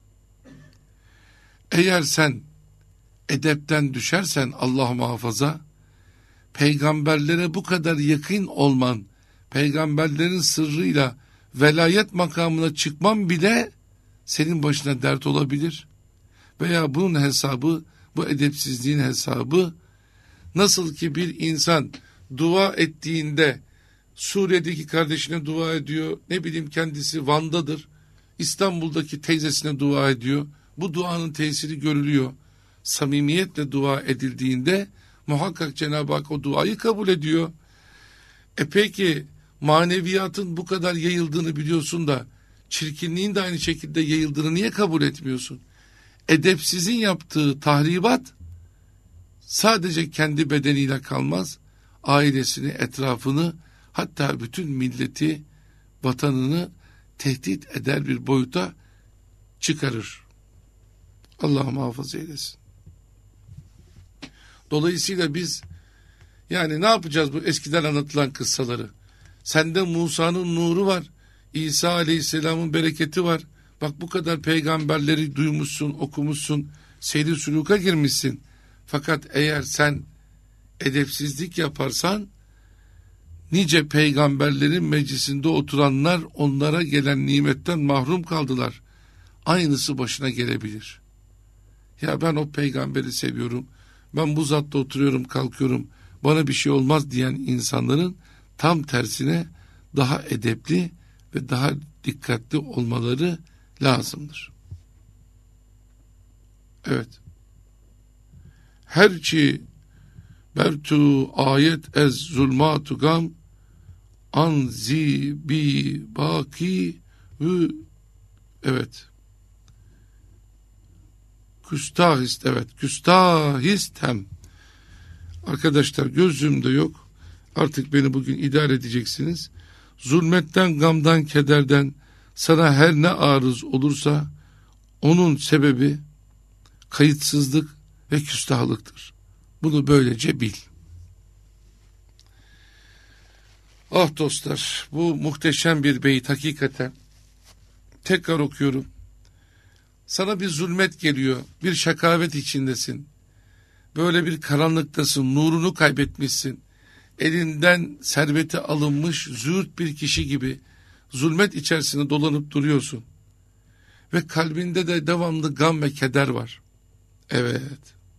Eğer sen edepten düşersen Allah muhafaza, peygamberlere bu kadar yakın olman, peygamberlerin sırrıyla velayet makamına çıkman bile senin başına dert olabilir. Veya bunun hesabı, bu edepsizliğin hesabı, nasıl ki bir insan dua ettiğinde Suriye'deki kardeşine dua ediyor, ne bileyim kendisi Van'dadır, İstanbul'daki teyzesine dua ediyor, bu duanın tesiri görülüyor. Samimiyetle dua edildiğinde muhakkak Cenab-ı Hak o duayı kabul ediyor. Peki maneviyatın bu kadar yayıldığını biliyorsun da çirkinliğin de aynı şekilde yayıldığını niye kabul etmiyorsun? Edepsizin yaptığı tahribat sadece kendi bedeniyle kalmaz, ailesini, etrafını, hatta bütün milleti, vatanını tehdit eder bir boyuta çıkarır. Allah muhafaza eylesin. Dolayısıyla biz yani ne yapacağız bu eskiden anlatılan kıssaları? Sende Musa'nın nuru var, İsa Aleyhisselam'ın bereketi var. Bak bu kadar peygamberleri duymuşsun, okumuşsun, Seyyid-i Sülûk'a girmişsin. Fakat eğer sen edepsizlik yaparsan, nice peygamberlerin meclisinde oturanlar onlara gelen nimetten mahrum kaldılar. Aynısı başına gelebilir. Ya ben o peygamberi seviyorum, ben bu zatta oturuyorum, kalkıyorum, bana bir şey olmaz diyen insanların tam tersine daha edepli ve daha dikkatli olmaları lazımdır. Evet. Herçi bertu ayet ez zulmatu gam anzi bi baki ve evet. Küstahist, evet. Küstahist hem. Arkadaşlar gözümde yok. Artık beni bugün idare edeceksiniz. Zulmetten, gamdan, kederden sana her ne arız olursa onun sebebi kayıtsızlık ve küstahlıktır. Bunu böylece bil. Ah dostlar, bu muhteşem bir beyit hakikaten. Tekrar okuyorum. Sana bir zulmet geliyor, bir şakavet içindesin. Böyle bir karanlıktasın, nurunu kaybetmişsin. Elinden serveti alınmış züğürt bir kişi gibi zulmet içerisinde dolanıp duruyorsun. Ve kalbinde de devamlı gam ve keder var. Evet.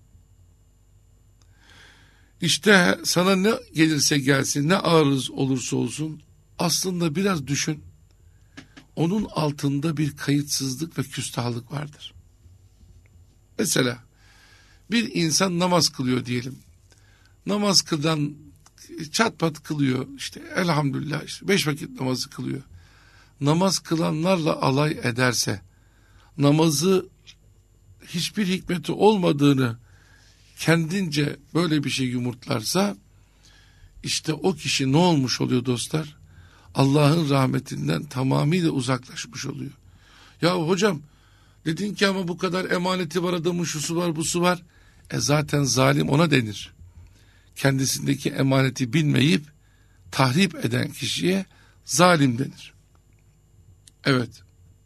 İşte sana ne gelirse gelsin, ne arız olursa olsun, aslında biraz düşün. Onun altında bir kayıtsızlık ve küstahlık vardır. Mesela bir insan namaz kılıyor diyelim. Namaz kılan çat pat kılıyor, işte elhamdülillah, işte 5 vakit namazı kılıyor. Namaz kılanlarla alay ederse, namazı hiçbir hikmeti olmadığını kendince böyle bir şey yumurtlarsa, işte o kişi ne olmuş oluyor dostlar? Allah'ın rahmetinden tamamıyla uzaklaşmış oluyor. Ya hocam dedin ki ama bu kadar emaneti var adamın, şusu var busu var. Zaten zalim ona denir. Kendisindeki emaneti bilmeyip tahrip eden kişiye zalim denir. Evet.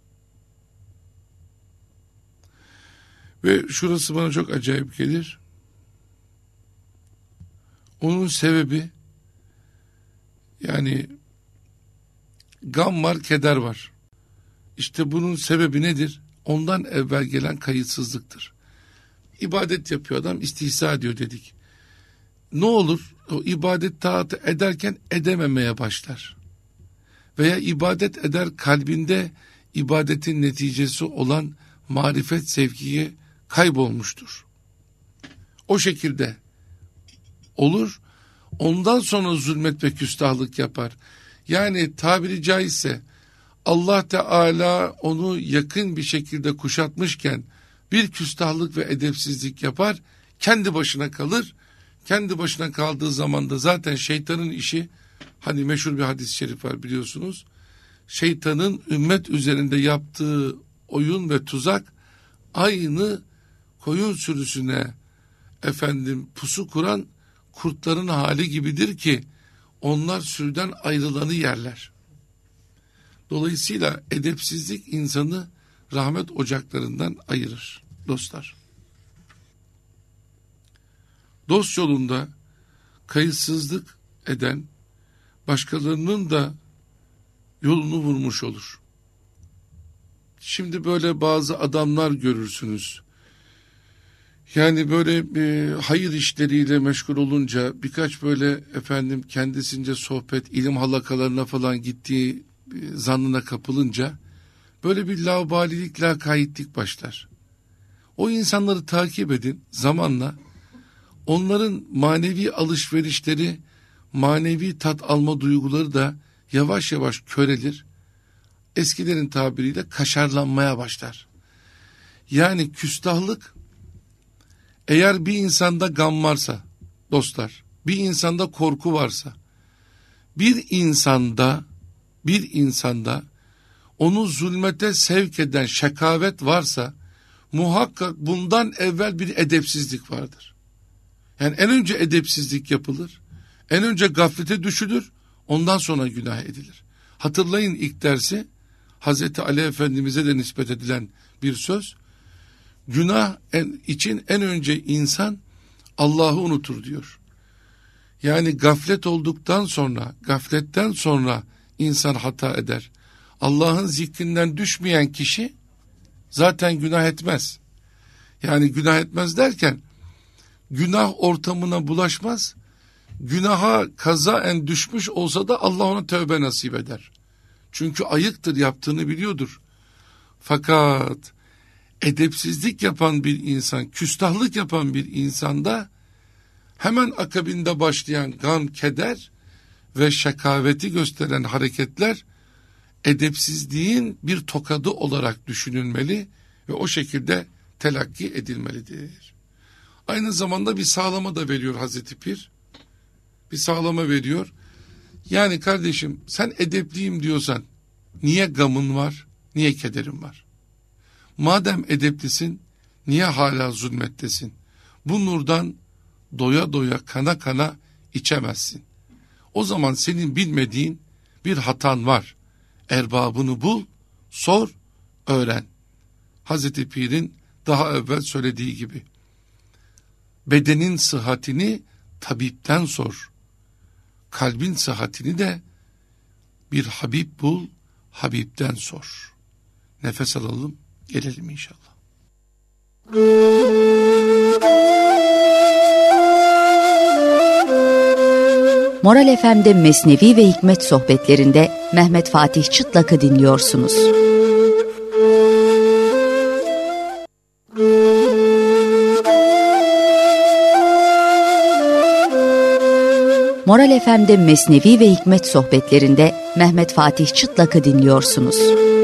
Ve şurası bana çok acayip gelir. Onun sebebi, yani gam var, keder var. İşte bunun sebebi nedir? Ondan evvel gelen kayıtsızlıktır. İbadet yapıyor adam, istihza ediyor dedik. Ne olur? O ibadet taatı ederken edememeye başlar. Veya ibadet eder, kalbinde ibadetin neticesi olan marifet sevkiye kaybolmuştur. O şekilde olur. Ondan sonra zulmet ve küstahlık yapar. Yani tabiri caizse Allah Teala onu yakın bir şekilde kuşatmışken bir küstahlık ve edepsizlik yapar, kendi başına kalır. Kendi başına kaldığı zaman da zaten şeytanın işi, hani meşhur bir hadis-i şerif var biliyorsunuz. Şeytanın ümmet üzerinde yaptığı oyun ve tuzak aynı koyun sürüsüne pusu kuran kurtların hali gibidir ki onlar sürüden ayrılanı yerler. Dolayısıyla edepsizlik insanı rahmet ocaklarından ayırır dostlar. Dost yolunda kayıtsızlık eden başkalarının da yolunu vurmuş olur. Şimdi böyle bazı adamlar görürsünüz. Yani böyle hayır işleriyle meşgul olunca birkaç böyle kendisince sohbet, ilim halakalarına falan gittiği zannına kapılınca böyle bir laubalilik, lakaytlik başlar. O insanları takip edin, zamanla onların manevi alışverişleri, manevi tat alma duyguları da yavaş yavaş körelir. Eskilerin tabiriyle kaşarlanmaya başlar. Yani küstahlık, eğer bir insanda gam varsa dostlar, bir insanda korku varsa, bir insanda onu zulmete sevk eden şakavet varsa, muhakkak bundan evvel bir edepsizlik vardır. Yani en önce edepsizlik yapılır, en önce gaflete düşülür, ondan sonra günah edilir. Hatırlayın ilk dersi, Hazreti Ali Efendimiz'e de nispet edilen bir söz, günah için en önce insan Allah'ı unutur diyor. Yani gafletten sonra insan hata eder. Allah'ın zikrinden düşmeyen kişi zaten günah etmez. Yani günah etmez derken, günah ortamına bulaşmaz, günaha kazaen düşmüş olsa da Allah ona tövbe nasip eder. Çünkü ayıktır, yaptığını biliyordur. Fakat edepsizlik yapan bir insan, küstahlık yapan bir insanda hemen akabinde başlayan gam, keder ve şakaveti gösteren hareketler edepsizliğin bir tokadı olarak düşünülmeli ve o şekilde telakki edilmelidir. Aynı zamanda bir sağlama da veriyor Hazreti Pir. Bir sağlama veriyor. Yani kardeşim, sen edepliyim diyorsan niye gamın var, niye kederin var? Madem edeplisin, niye hala zulmettesin? Bu nurdan doya doya, kana kana içemezsin. O zaman senin bilmediğin bir hatan var. Erbabını bul, sor, öğren. Hazreti Pir'in daha evvel söylediği gibi. Bedenin sıhhatini tabipten sor. Kalbin sıhhatini de bir Habib bul, Habib'den sor. Nefes alalım, gelelim inşallah. Moral FM'de Mesnevi ve Hikmet sohbetlerinde Mehmet Fatih Çıtlak'ı dinliyorsunuz. Moral FM'de Mesnevi ve Hikmet sohbetlerinde Mehmet Fatih Çıtlak'ı dinliyorsunuz.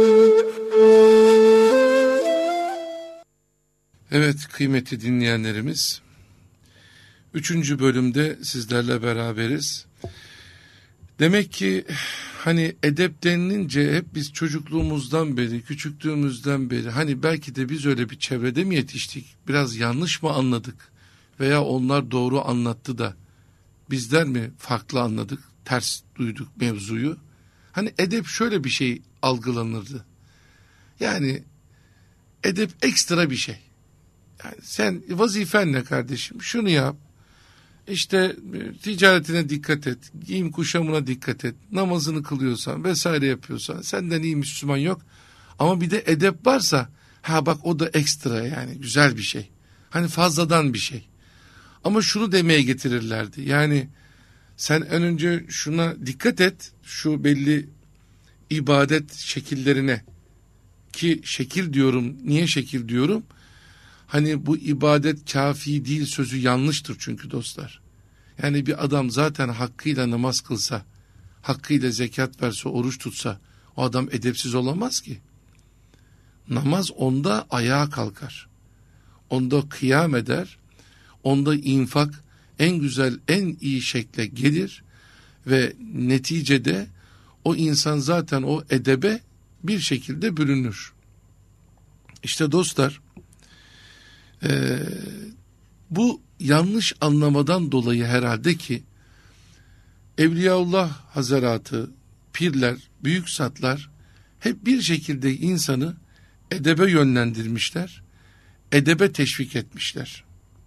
Evet kıymetli dinleyenlerimiz, 3. bölümde sizlerle beraberiz. Demek ki hani edep denilince hep biz çocukluğumuzdan beri, küçüklüğümüzden beri, hani belki de biz öyle bir çevrede mi yetiştik, biraz yanlış mı anladık veya onlar doğru anlattı da bizler mi farklı anladık, ters duyduk mevzuyu. Hani edep şöyle bir şey algılanırdı. Yani edep ekstra bir şey. Yani sen vazifen ne kardeşim? Şunu yap. İşte ticaretine dikkat et, giyim kuşamına dikkat et, namazını kılıyorsan vesaire yapıyorsan senden iyi Müslüman yok. Ama bir de edep varsa, ha bak o da ekstra, yani güzel bir şey. Hani fazladan bir şey. Ama şunu demeye getirirlerdi. Yani sen en önce şuna dikkat et, şu belli ibadet şekillerine, ki şekil diyorum, niye şekil diyorum? Hani bu ibadet kafi değil sözü yanlıştır çünkü dostlar. Yani bir adam zaten hakkıyla namaz kılsa, hakkıyla zekat verse, oruç tutsa, o adam edepsiz olamaz ki. Namaz onda ayağa kalkar. Onda kıyam eder. Onda infak en güzel, en iyi şekle gelir. Ve neticede o insan zaten o edebe bir şekilde bürünür. İşte dostlar, bu yanlış anlamadan dolayı herhalde ki Evliyaullah Hazaratı, pirler, büyük zatlar hep bir şekilde insanı edebe yönlendirmişler, edebe teşvik etmişler.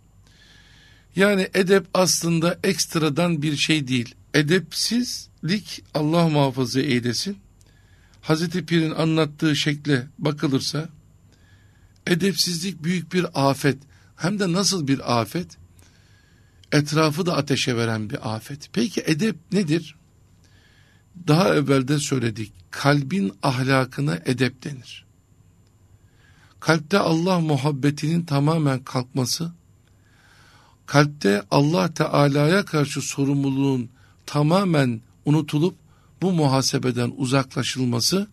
Yani edep aslında ekstradan bir şey değil. Edepsizlik Allah muhafaza eylesin. Hazreti Pir'in anlattığı şekle bakılırsa edepsizlik büyük bir afet. Hem de nasıl bir afet? Etrafı da ateşe veren bir afet. Peki edep nedir? Daha evvel de söyledik. Kalbin ahlakına edep denir. Kalpte Allah muhabbetinin tamamen kalkması, kalpte Allah Teala'ya karşı sorumluluğun tamamen unutulup bu muhasebeden uzaklaşılması,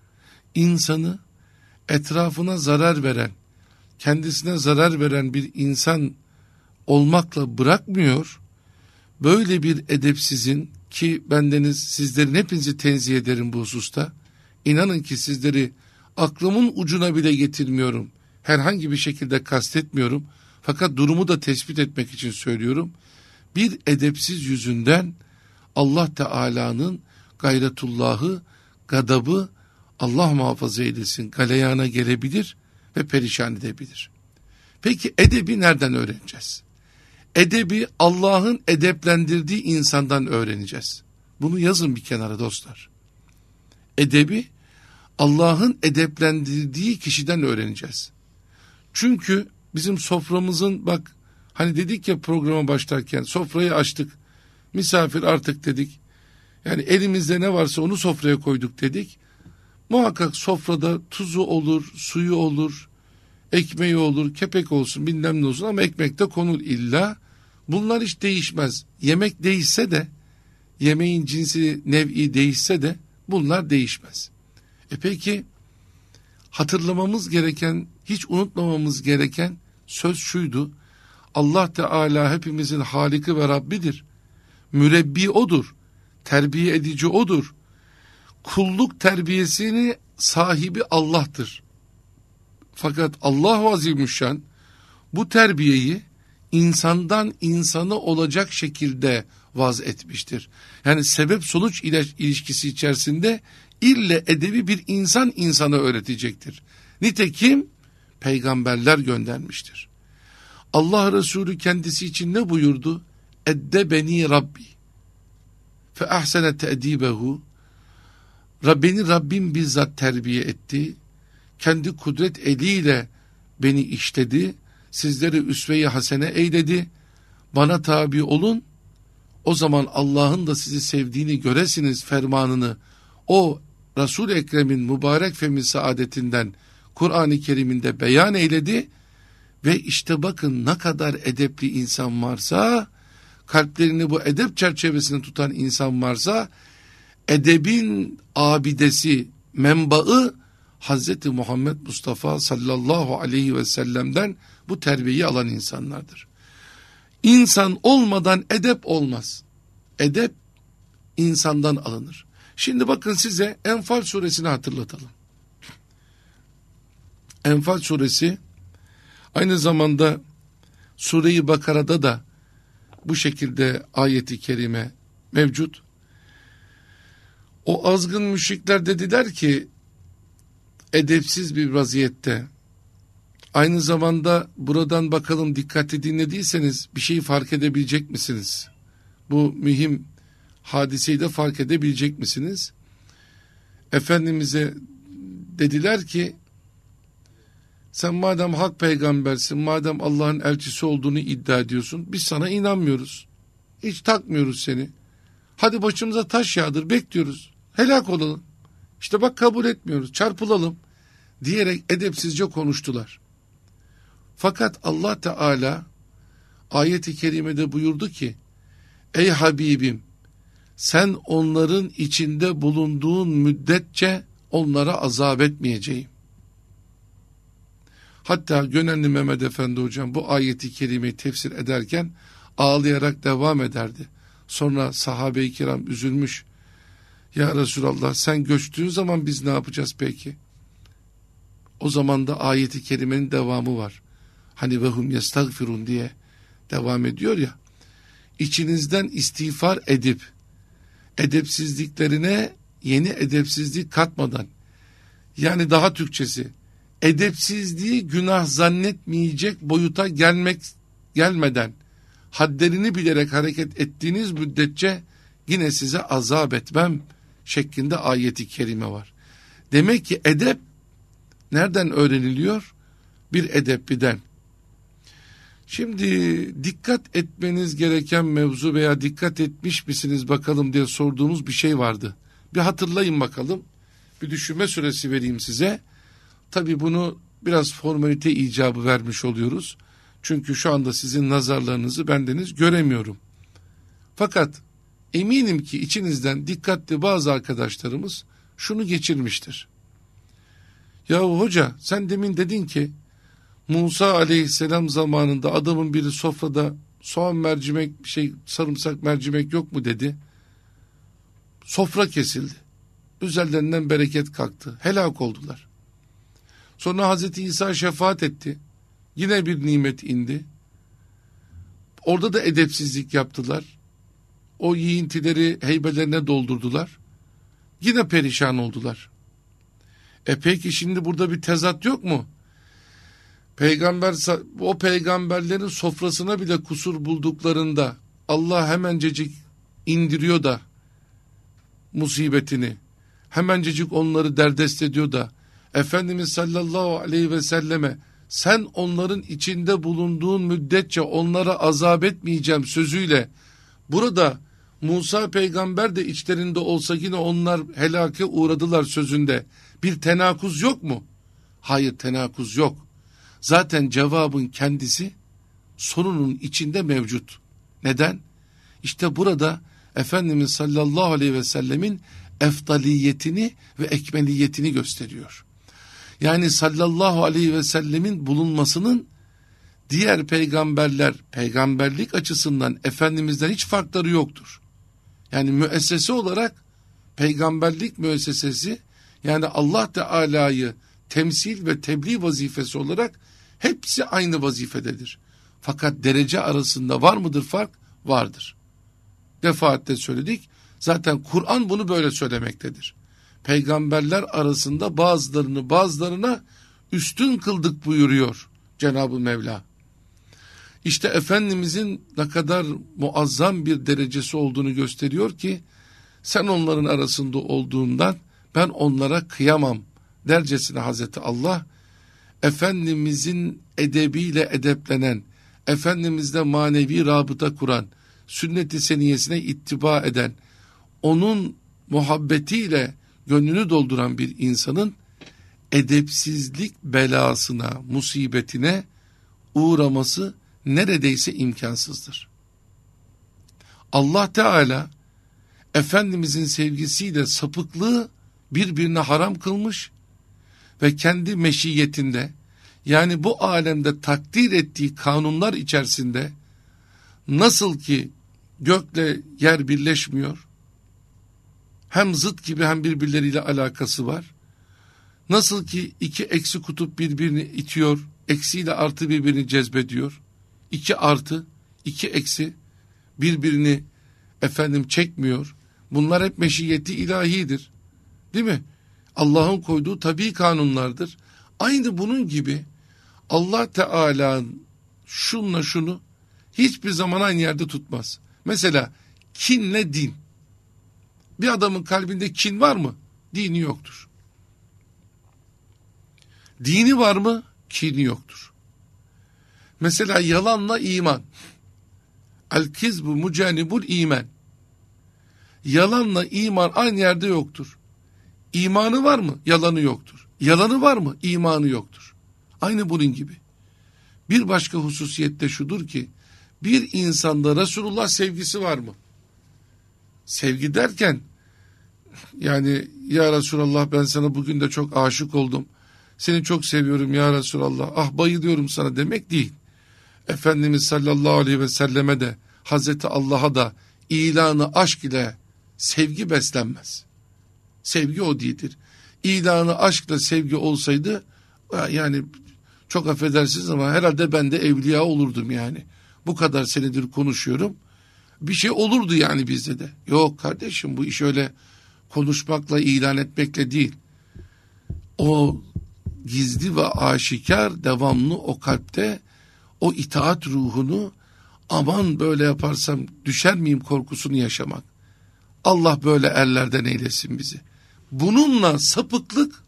insanı etrafına zarar veren, kendisine zarar veren bir insan olmakla bırakmıyor. Böyle bir edepsizin, ki bendeniz sizlerin hepinizi tenzih ederim bu hususta. İnanın ki sizleri aklımın ucuna bile getirmiyorum. Herhangi bir şekilde kastetmiyorum. Fakat durumu da tespit etmek için söylüyorum. Bir edepsiz yüzünden Allah Teala'nın gayretullahı, gadabı, Allah muhafaza eylesin, galeyana gelebilir ve perişan edebilir. Peki edebi nereden öğreneceğiz? Edebi Allah'ın edeplendirdiği insandan öğreneceğiz. Bunu yazın bir kenara dostlar. Edebi Allah'ın edeplendirdiği kişiden öğreneceğiz. Çünkü bizim soframızın, bak hani dedik ya programa başlarken, sofrayı açtık. Misafir artık dedik. Yani elimizde ne varsa onu sofraya koyduk dedik. Muhakkak sofrada tuzu olur, suyu olur, ekmeği olur, kepek olsun, bilmem ne olsun, ama ekmek de konur illa. Bunlar hiç değişmez. Yemek değişse de, yemeğin cinsi, nev'i değişse de bunlar değişmez. Peki hatırlamamız gereken, hiç unutmamamız gereken söz şuydu: Allah Teala hepimizin Haliki ve Rabbidir. Mürebbi O'dur. Terbiye edici O'dur. Kulluk terbiyesini sahibi Allah'tır. Fakat Allah-u Azimüşşan bu terbiyeyi insandan insana olacak şekilde vaz etmiştir. Yani sebep sonuç ilişkisi içerisinde ille edebi bir insan insana öğretecektir. Nitekim peygamberler göndermiştir. Allah Resulü kendisi için ne buyurdu? Eddebeni Rabbi fe ahsene te'dibehu. Beni Rabbim bizzat terbiye etti. Kendi kudret eliyle beni işledi. Sizleri üsve-i hasene eyledi. Bana tabi olun. O zaman Allah'ın da sizi sevdiğini göresiniz fermanını o Resul-i Ekrem'in mübarek femi saadetinden Kur'an-ı Kerim'inde beyan eyledi. Ve işte bakın, ne kadar edepli insan varsa, kalplerini bu edep çerçevesine tutan insan varsa, edebin abidesi, menbaı Hazreti Muhammed Mustafa sallallahu aleyhi ve sellem'den bu terbiyeyi alan insanlardır. İnsan olmadan edep olmaz. Edep insandan alınır. Şimdi bakın, size Enfal suresini hatırlatalım. Enfal suresi aynı zamanda Sure-i Bakara'da da bu şekilde ayeti kerime mevcut. O azgın müşrikler dediler ki, edepsiz bir vaziyette, aynı zamanda buradan bakalım, dikkatli dinlediyseniz bir şeyi fark edebilecek misiniz? Bu mühim hadiseyi de fark edebilecek misiniz? Efendimiz'e dediler ki, sen madem hak peygambersin, madem Allah'ın elçisi olduğunu iddia ediyorsun, biz sana inanmıyoruz. Hiç takmıyoruz seni. Hadi başımıza taş yağdır, bekliyoruz. Helak olalım. İşte bak, kabul etmiyoruz, çarpılalım diyerek edepsizce konuştular. Fakat Allah Teala ayet-i kerimede buyurdu ki, ey Habibim, sen onların içinde bulunduğun müddetçe onlara azap etmeyeceğim. Hatta Gönenli Mehmet Efendi hocam bu ayeti kerimeyi tefsir ederken ağlayarak devam ederdi. Sonra sahabe-i kiram üzülmüş. Ya Resulallah, sen göçtüğün zaman biz ne yapacağız peki? O zaman da ayeti kerimenin devamı var. Hani vehum yestagfirun diye devam ediyor ya. İçinizden istiğfar edip edepsizliklerine yeni edepsizlik katmadan, yani daha Türkçesi, edepsizliği günah zannetmeyecek boyuta gelmeden hadlerini bilerek hareket ettiğiniz müddetçe yine size azap etmem şeklinde ayeti kerime var. Demek ki edep nereden öğreniliyor? Bir edepliden. Şimdi dikkat etmeniz gereken mevzu veya dikkat etmiş misiniz bakalım diye sorduğumuz bir şey vardı. Bir hatırlayın bakalım. Bir düşünme süresi vereyim size. Tabii bunu biraz formalite icabı vermiş oluyoruz. Çünkü şu anda sizin nazarlarınızı bendeniz göremiyorum. Fakat eminim ki içinizden dikkatli bazı arkadaşlarımız şunu geçirmiştir. Yahu hoca, sen demin dedin ki Musa aleyhisselam zamanında adamın biri sofrada soğan mercimek sarımsak mercimek yok mu dedi. Sofra kesildi. Üzerlerinden bereket kalktı. Helak oldular. Sonra Hazreti İsa şefaat etti. Yine bir nimet indi. Orada da edepsizlik yaptılar. O yiyintileri heybelerine doldurdular. Yine perişan oldular. Peki şimdi burada bir tezat yok mu? O peygamberlerin sofrasına bile kusur bulduklarında Allah hemencecik indiriyor da musibetini, hemencecik onları derdest ediyor da Efendimiz sallallahu aleyhi ve selleme sen onların içinde bulunduğun müddetçe onlara azap etmeyeceğim sözüyle burada Musa peygamber de içlerinde olsa yine onlar helake uğradılar sözünde bir tenakuz yok mu? Hayır, tenakuz yok. Zaten cevabın kendisi sorunun içinde mevcut. Neden? İşte burada Efendimiz sallallahu aleyhi ve sellemin efdaliyetini ve ekmeliyetini gösteriyor. Yani sallallahu aleyhi ve sellemin bulunmasının diğer peygamberler peygamberlik açısından Efendimiz'den hiç farkları yoktur. Yani müessese olarak peygamberlik müessesesi, yani Allah Teala'yı temsil ve tebliğ vazifesi olarak hepsi aynı vazifededir. Fakat derece arasında var mıdır fark? Vardır. Defaatle söyledik. Zaten Kur'an bunu böyle söylemektedir. Peygamberler arasında bazılarına üstün kıldık buyuruyor Cenab-ı Mevla. İşte Efendimizin ne kadar muazzam bir derecesi olduğunu gösteriyor ki sen onların arasında olduğundan ben onlara kıyamam dercesine Hazreti Allah Efendimizin edebiyle edeplenen, Efendimizle manevi rabıta kuran, sünnet-i seniyesine ittiba eden, onun muhabbetiyle gönlünü dolduran bir insanın edepsizlik belasına, musibetine uğraması neredeyse imkansızdır. Allah Teala Efendimizin sevgisiyle sapıklığı birbirine haram kılmış ve kendi meşiyetinde, yani bu alemde takdir ettiği kanunlar içerisinde nasıl ki gökle yer birleşmiyor, hem zıt gibi hem birbirleriyle alakası var. Nasıl ki iki eksi kutup birbirini itiyor, eksiyle artı birbirini cezbediyor. 2 artı, 2 eksi birbirini çekmiyor. Bunlar hep meşiyeti ilahidir. Değil mi? Allah'ın koyduğu tabii kanunlardır. Aynı bunun gibi Allah Teala şunla şunu hiçbir zaman aynı yerde tutmaz. Mesela kinle din. Bir adamın kalbinde kin var mı? Dini yoktur. Dini var mı? Kini yoktur. Mesela yalanla iman. El-kizbu mucanibul iman. Yalanla iman aynı yerde yoktur. İmanı var mı? Yalanı yoktur. Yalanı var mı? İmanı yoktur. Aynı bunun gibi. Bir başka hususiyette şudur ki Bir insanda Resulullah sevgisi var mı? Sevgi derken yani ya Resulallah ben sana bugün de çok aşık oldum. Seni çok seviyorum ya Resulallah. Ah bayılıyorum sana demek değil. Efendimiz sallallahu aleyhi ve selleme de Hazreti Allah'a da ilanı aşk ile sevgi beslenmez. Sevgi o değildir. İlanı aşkla sevgi olsaydı yani çok affedersiniz ama herhalde ben de evliya olurdum yani. Bu kadar senedir konuşuyorum. Bir şey olurdu yani bizde de. Yok kardeşim bu iş öyle konuşmakla ilan etmekle değil. O gizli ve aşikar devamlı o kalpte o itaat ruhunu aman böyle yaparsam düşer miyim korkusunu yaşamak. Allah böyle erlerden eylesin bizi. Bununla sapıklık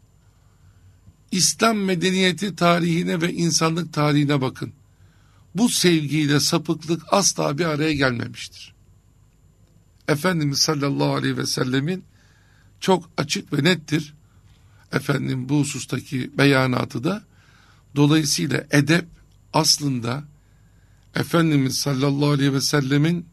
İslam medeniyeti tarihine ve insanlık tarihine bakın. Bu sevgiyle sapıklık asla bir araya gelmemiştir. Efendimiz sallallahu aleyhi ve sellemin çok açık ve nettir. Efendim bu husustaki beyanatı da dolayısıyla edep aslında Efendimiz sallallahu aleyhi ve sellemin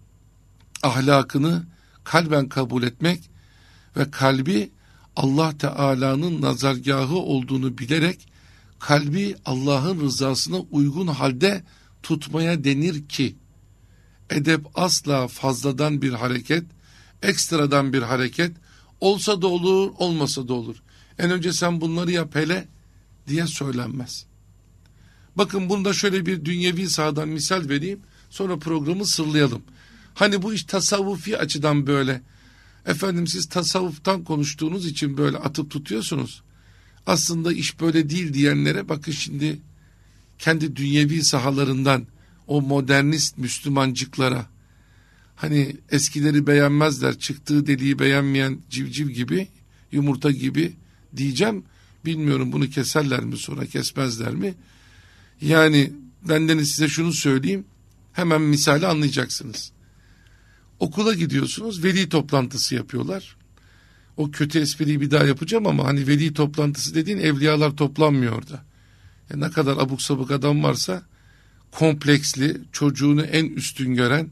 ahlakını kalben kabul etmek ve kalbi Allah Teala'nın nazargahı olduğunu bilerek kalbi Allah'ın rızasına uygun halde tutmaya denir ki edep asla fazladan bir hareket, ekstradan bir hareket olsa da olur, olmasa da olur. En önce sen bunları yap hele diye söylenmez. Bakın bunda şöyle bir dünyevi sahadan misal vereyim, sonra programı sırlayalım. Hani bu iş tasavvufi açıdan böyle. Efendim siz tasavvuftan konuştuğunuz için böyle atıp tutuyorsunuz. Aslında iş böyle değil diyenlere bakın şimdi kendi dünyevi sahalarından o modernist Müslümancıklara hani eskileri beğenmezler çıktığı deliği beğenmeyen civciv gibi yumurta gibi diyeceğim. Bilmiyorum bunu keserler mi sonra kesmezler mi? Yani benden size şunu söyleyeyim hemen misali anlayacaksınız. Okula gidiyorsunuz veli toplantısı yapıyorlar. O kötü espriyi bir daha yapacağım ama hani veli toplantısı dediğin evliyalar toplanmıyor orada. Ne kadar abuk sabuk adam varsa kompleksli çocuğunu en üstün gören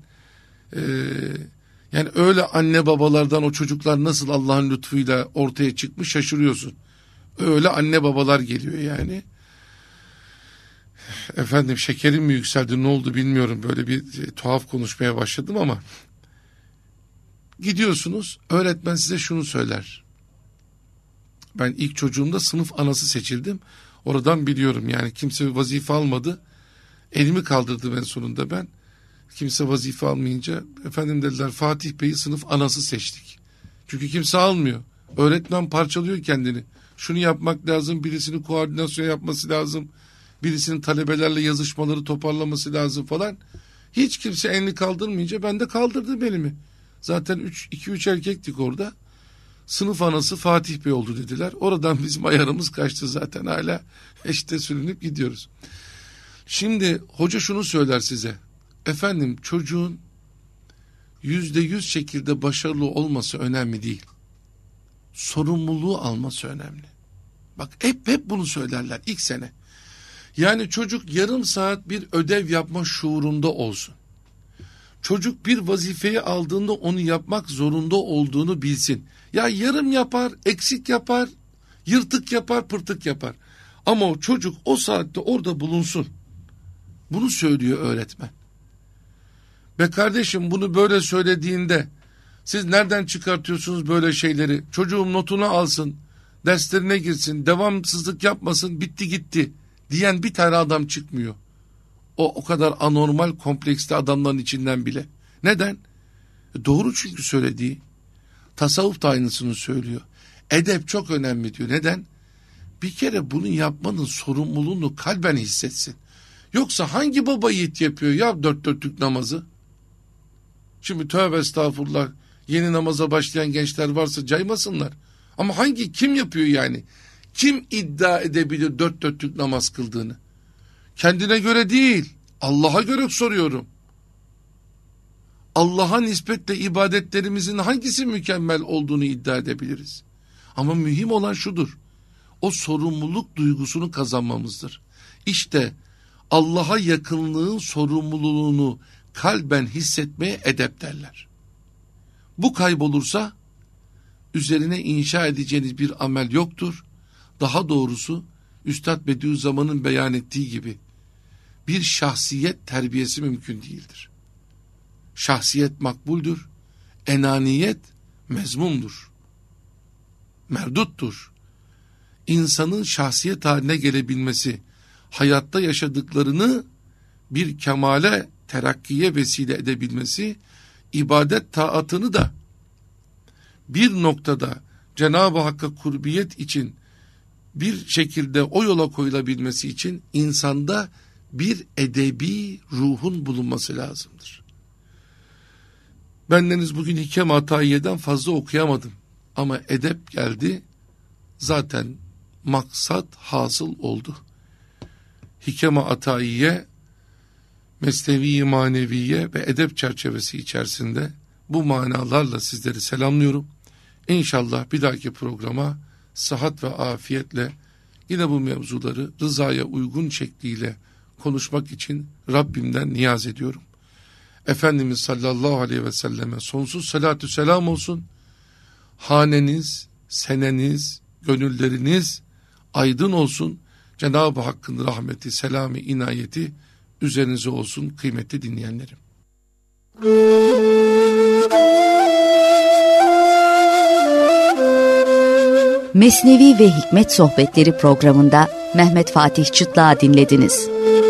yani öyle anne babalardan o çocuklar nasıl Allah'ın lütfuyla ortaya çıkmış şaşırıyorsun. Öyle anne babalar geliyor yani. Efendim şekerim mi yükseldi ne oldu bilmiyorum böyle bir tuhaf konuşmaya başladım ama gidiyorsunuz öğretmen size şunu söyler. Ben ilk çocuğumda sınıf anası seçildim. Oradan biliyorum yani kimse vazife almadı. Elimi kaldırdım en sonunda ben. Kimse vazife almayınca efendim dediler Fatih Bey'i sınıf anası seçtik. Çünkü kimse almıyor. Öğretmen parçalıyor kendini. Şunu yapmak lazım, birisinin koordinasyon yapması lazım. Birisinin talebelerle yazışmaları toparlaması lazım falan. Hiç kimse elini kaldırmayınca ben de kaldırdım elimi. Zaten 2-3 erkektik orada. Sınıf anası Fatih Bey oldu dediler. Oradan bizim ayarımız kaçtı zaten hala işte sürünüp gidiyoruz. Şimdi hoca şunu söyler size. Efendim çocuğun %100 şekilde başarılı olması önemli değil. Sorumluluğu alması önemli. Bak hep bunu söylerler ilk sene. Yani çocuk yarım saat bir ödev yapma şuurunda olsun. Çocuk bir vazifeyi aldığında onu yapmak zorunda olduğunu bilsin. Ya yarım yapar, eksik yapar, yırtık yapar, pırtık yapar. Ama o çocuk o saatte orada bulunsun. Bunu söylüyor öğretmen. Be kardeşim bunu böyle söylediğinde siz nereden çıkartıyorsunuz böyle şeyleri? Çocuğum notunu alsın, derslerine girsin, devamsızlık yapmasın, bitti gitti diyen bir tane adam çıkmıyor. O kadar anormal kompleksli adamların içinden bile. Neden? Doğru çünkü söylediği. Tasavvuf da aynısını söylüyor. Edep çok önemli diyor. Neden? Bir kere bunu yapmanın sorumluluğunu kalben hissetsin. Yoksa hangi baba yiğit yapıyor ya 4 dörtlük namazı? Şimdi tövbe estağfurullah yeni namaza başlayan gençler varsa caymasınlar. Ama kim yapıyor yani? Kim iddia edebilir 4 dörtlük namaz kıldığını? Kendine göre değil, Allah'a göre soruyorum. Allah'a nispetle ibadetlerimizin hangisi mükemmel olduğunu iddia edebiliriz. Ama mühim olan şudur, o sorumluluk duygusunu kazanmamızdır. İşte Allah'a yakınlığın sorumluluğunu kalben hissetmeye edep derler. Bu kaybolursa üzerine inşa edeceğiniz bir amel yoktur. Daha doğrusu Üstad Bediüzzaman'ın beyan ettiği gibi bir şahsiyet terbiyesi mümkün değildir. Şahsiyet makbuldür, enaniyet mezmumdur, merduttur. İnsanın şahsiyet haline gelebilmesi, hayatta yaşadıklarını bir kemale, terakkiye vesile edebilmesi, ibadet taatını da bir noktada Cenab-ı Hakk'a kurbiyet için bir şekilde o yola koyulabilmesi için insanda bir edebi ruhun bulunması lazımdır. Bendeniz bugün Hikem Atayiye'den fazla okuyamadım ama edep geldi, zaten maksat hasıl oldu. Hikem Atayiye, Mesnevi Maneviye ve edep çerçevesi içerisinde bu manalarla sizleri selamlıyorum. İnşallah bir dahaki programa sıhhat ve afiyetle yine bu mevzuları rızaya uygun şekliyle konuşmak için Rabbimden niyaz ediyorum. Efendimiz sallallahu aleyhi ve selleme sonsuz salatü selam olsun. Haneniz, seneniz, gönülleriniz aydın olsun. Cenab-ı Hakk'ın rahmeti, selamı, inayeti üzerinize olsun kıymetli dinleyenlerim. Mesnevi ve Hikmet Sohbetleri programında Mehmet Fatih Çıtlak'ı dinlediniz.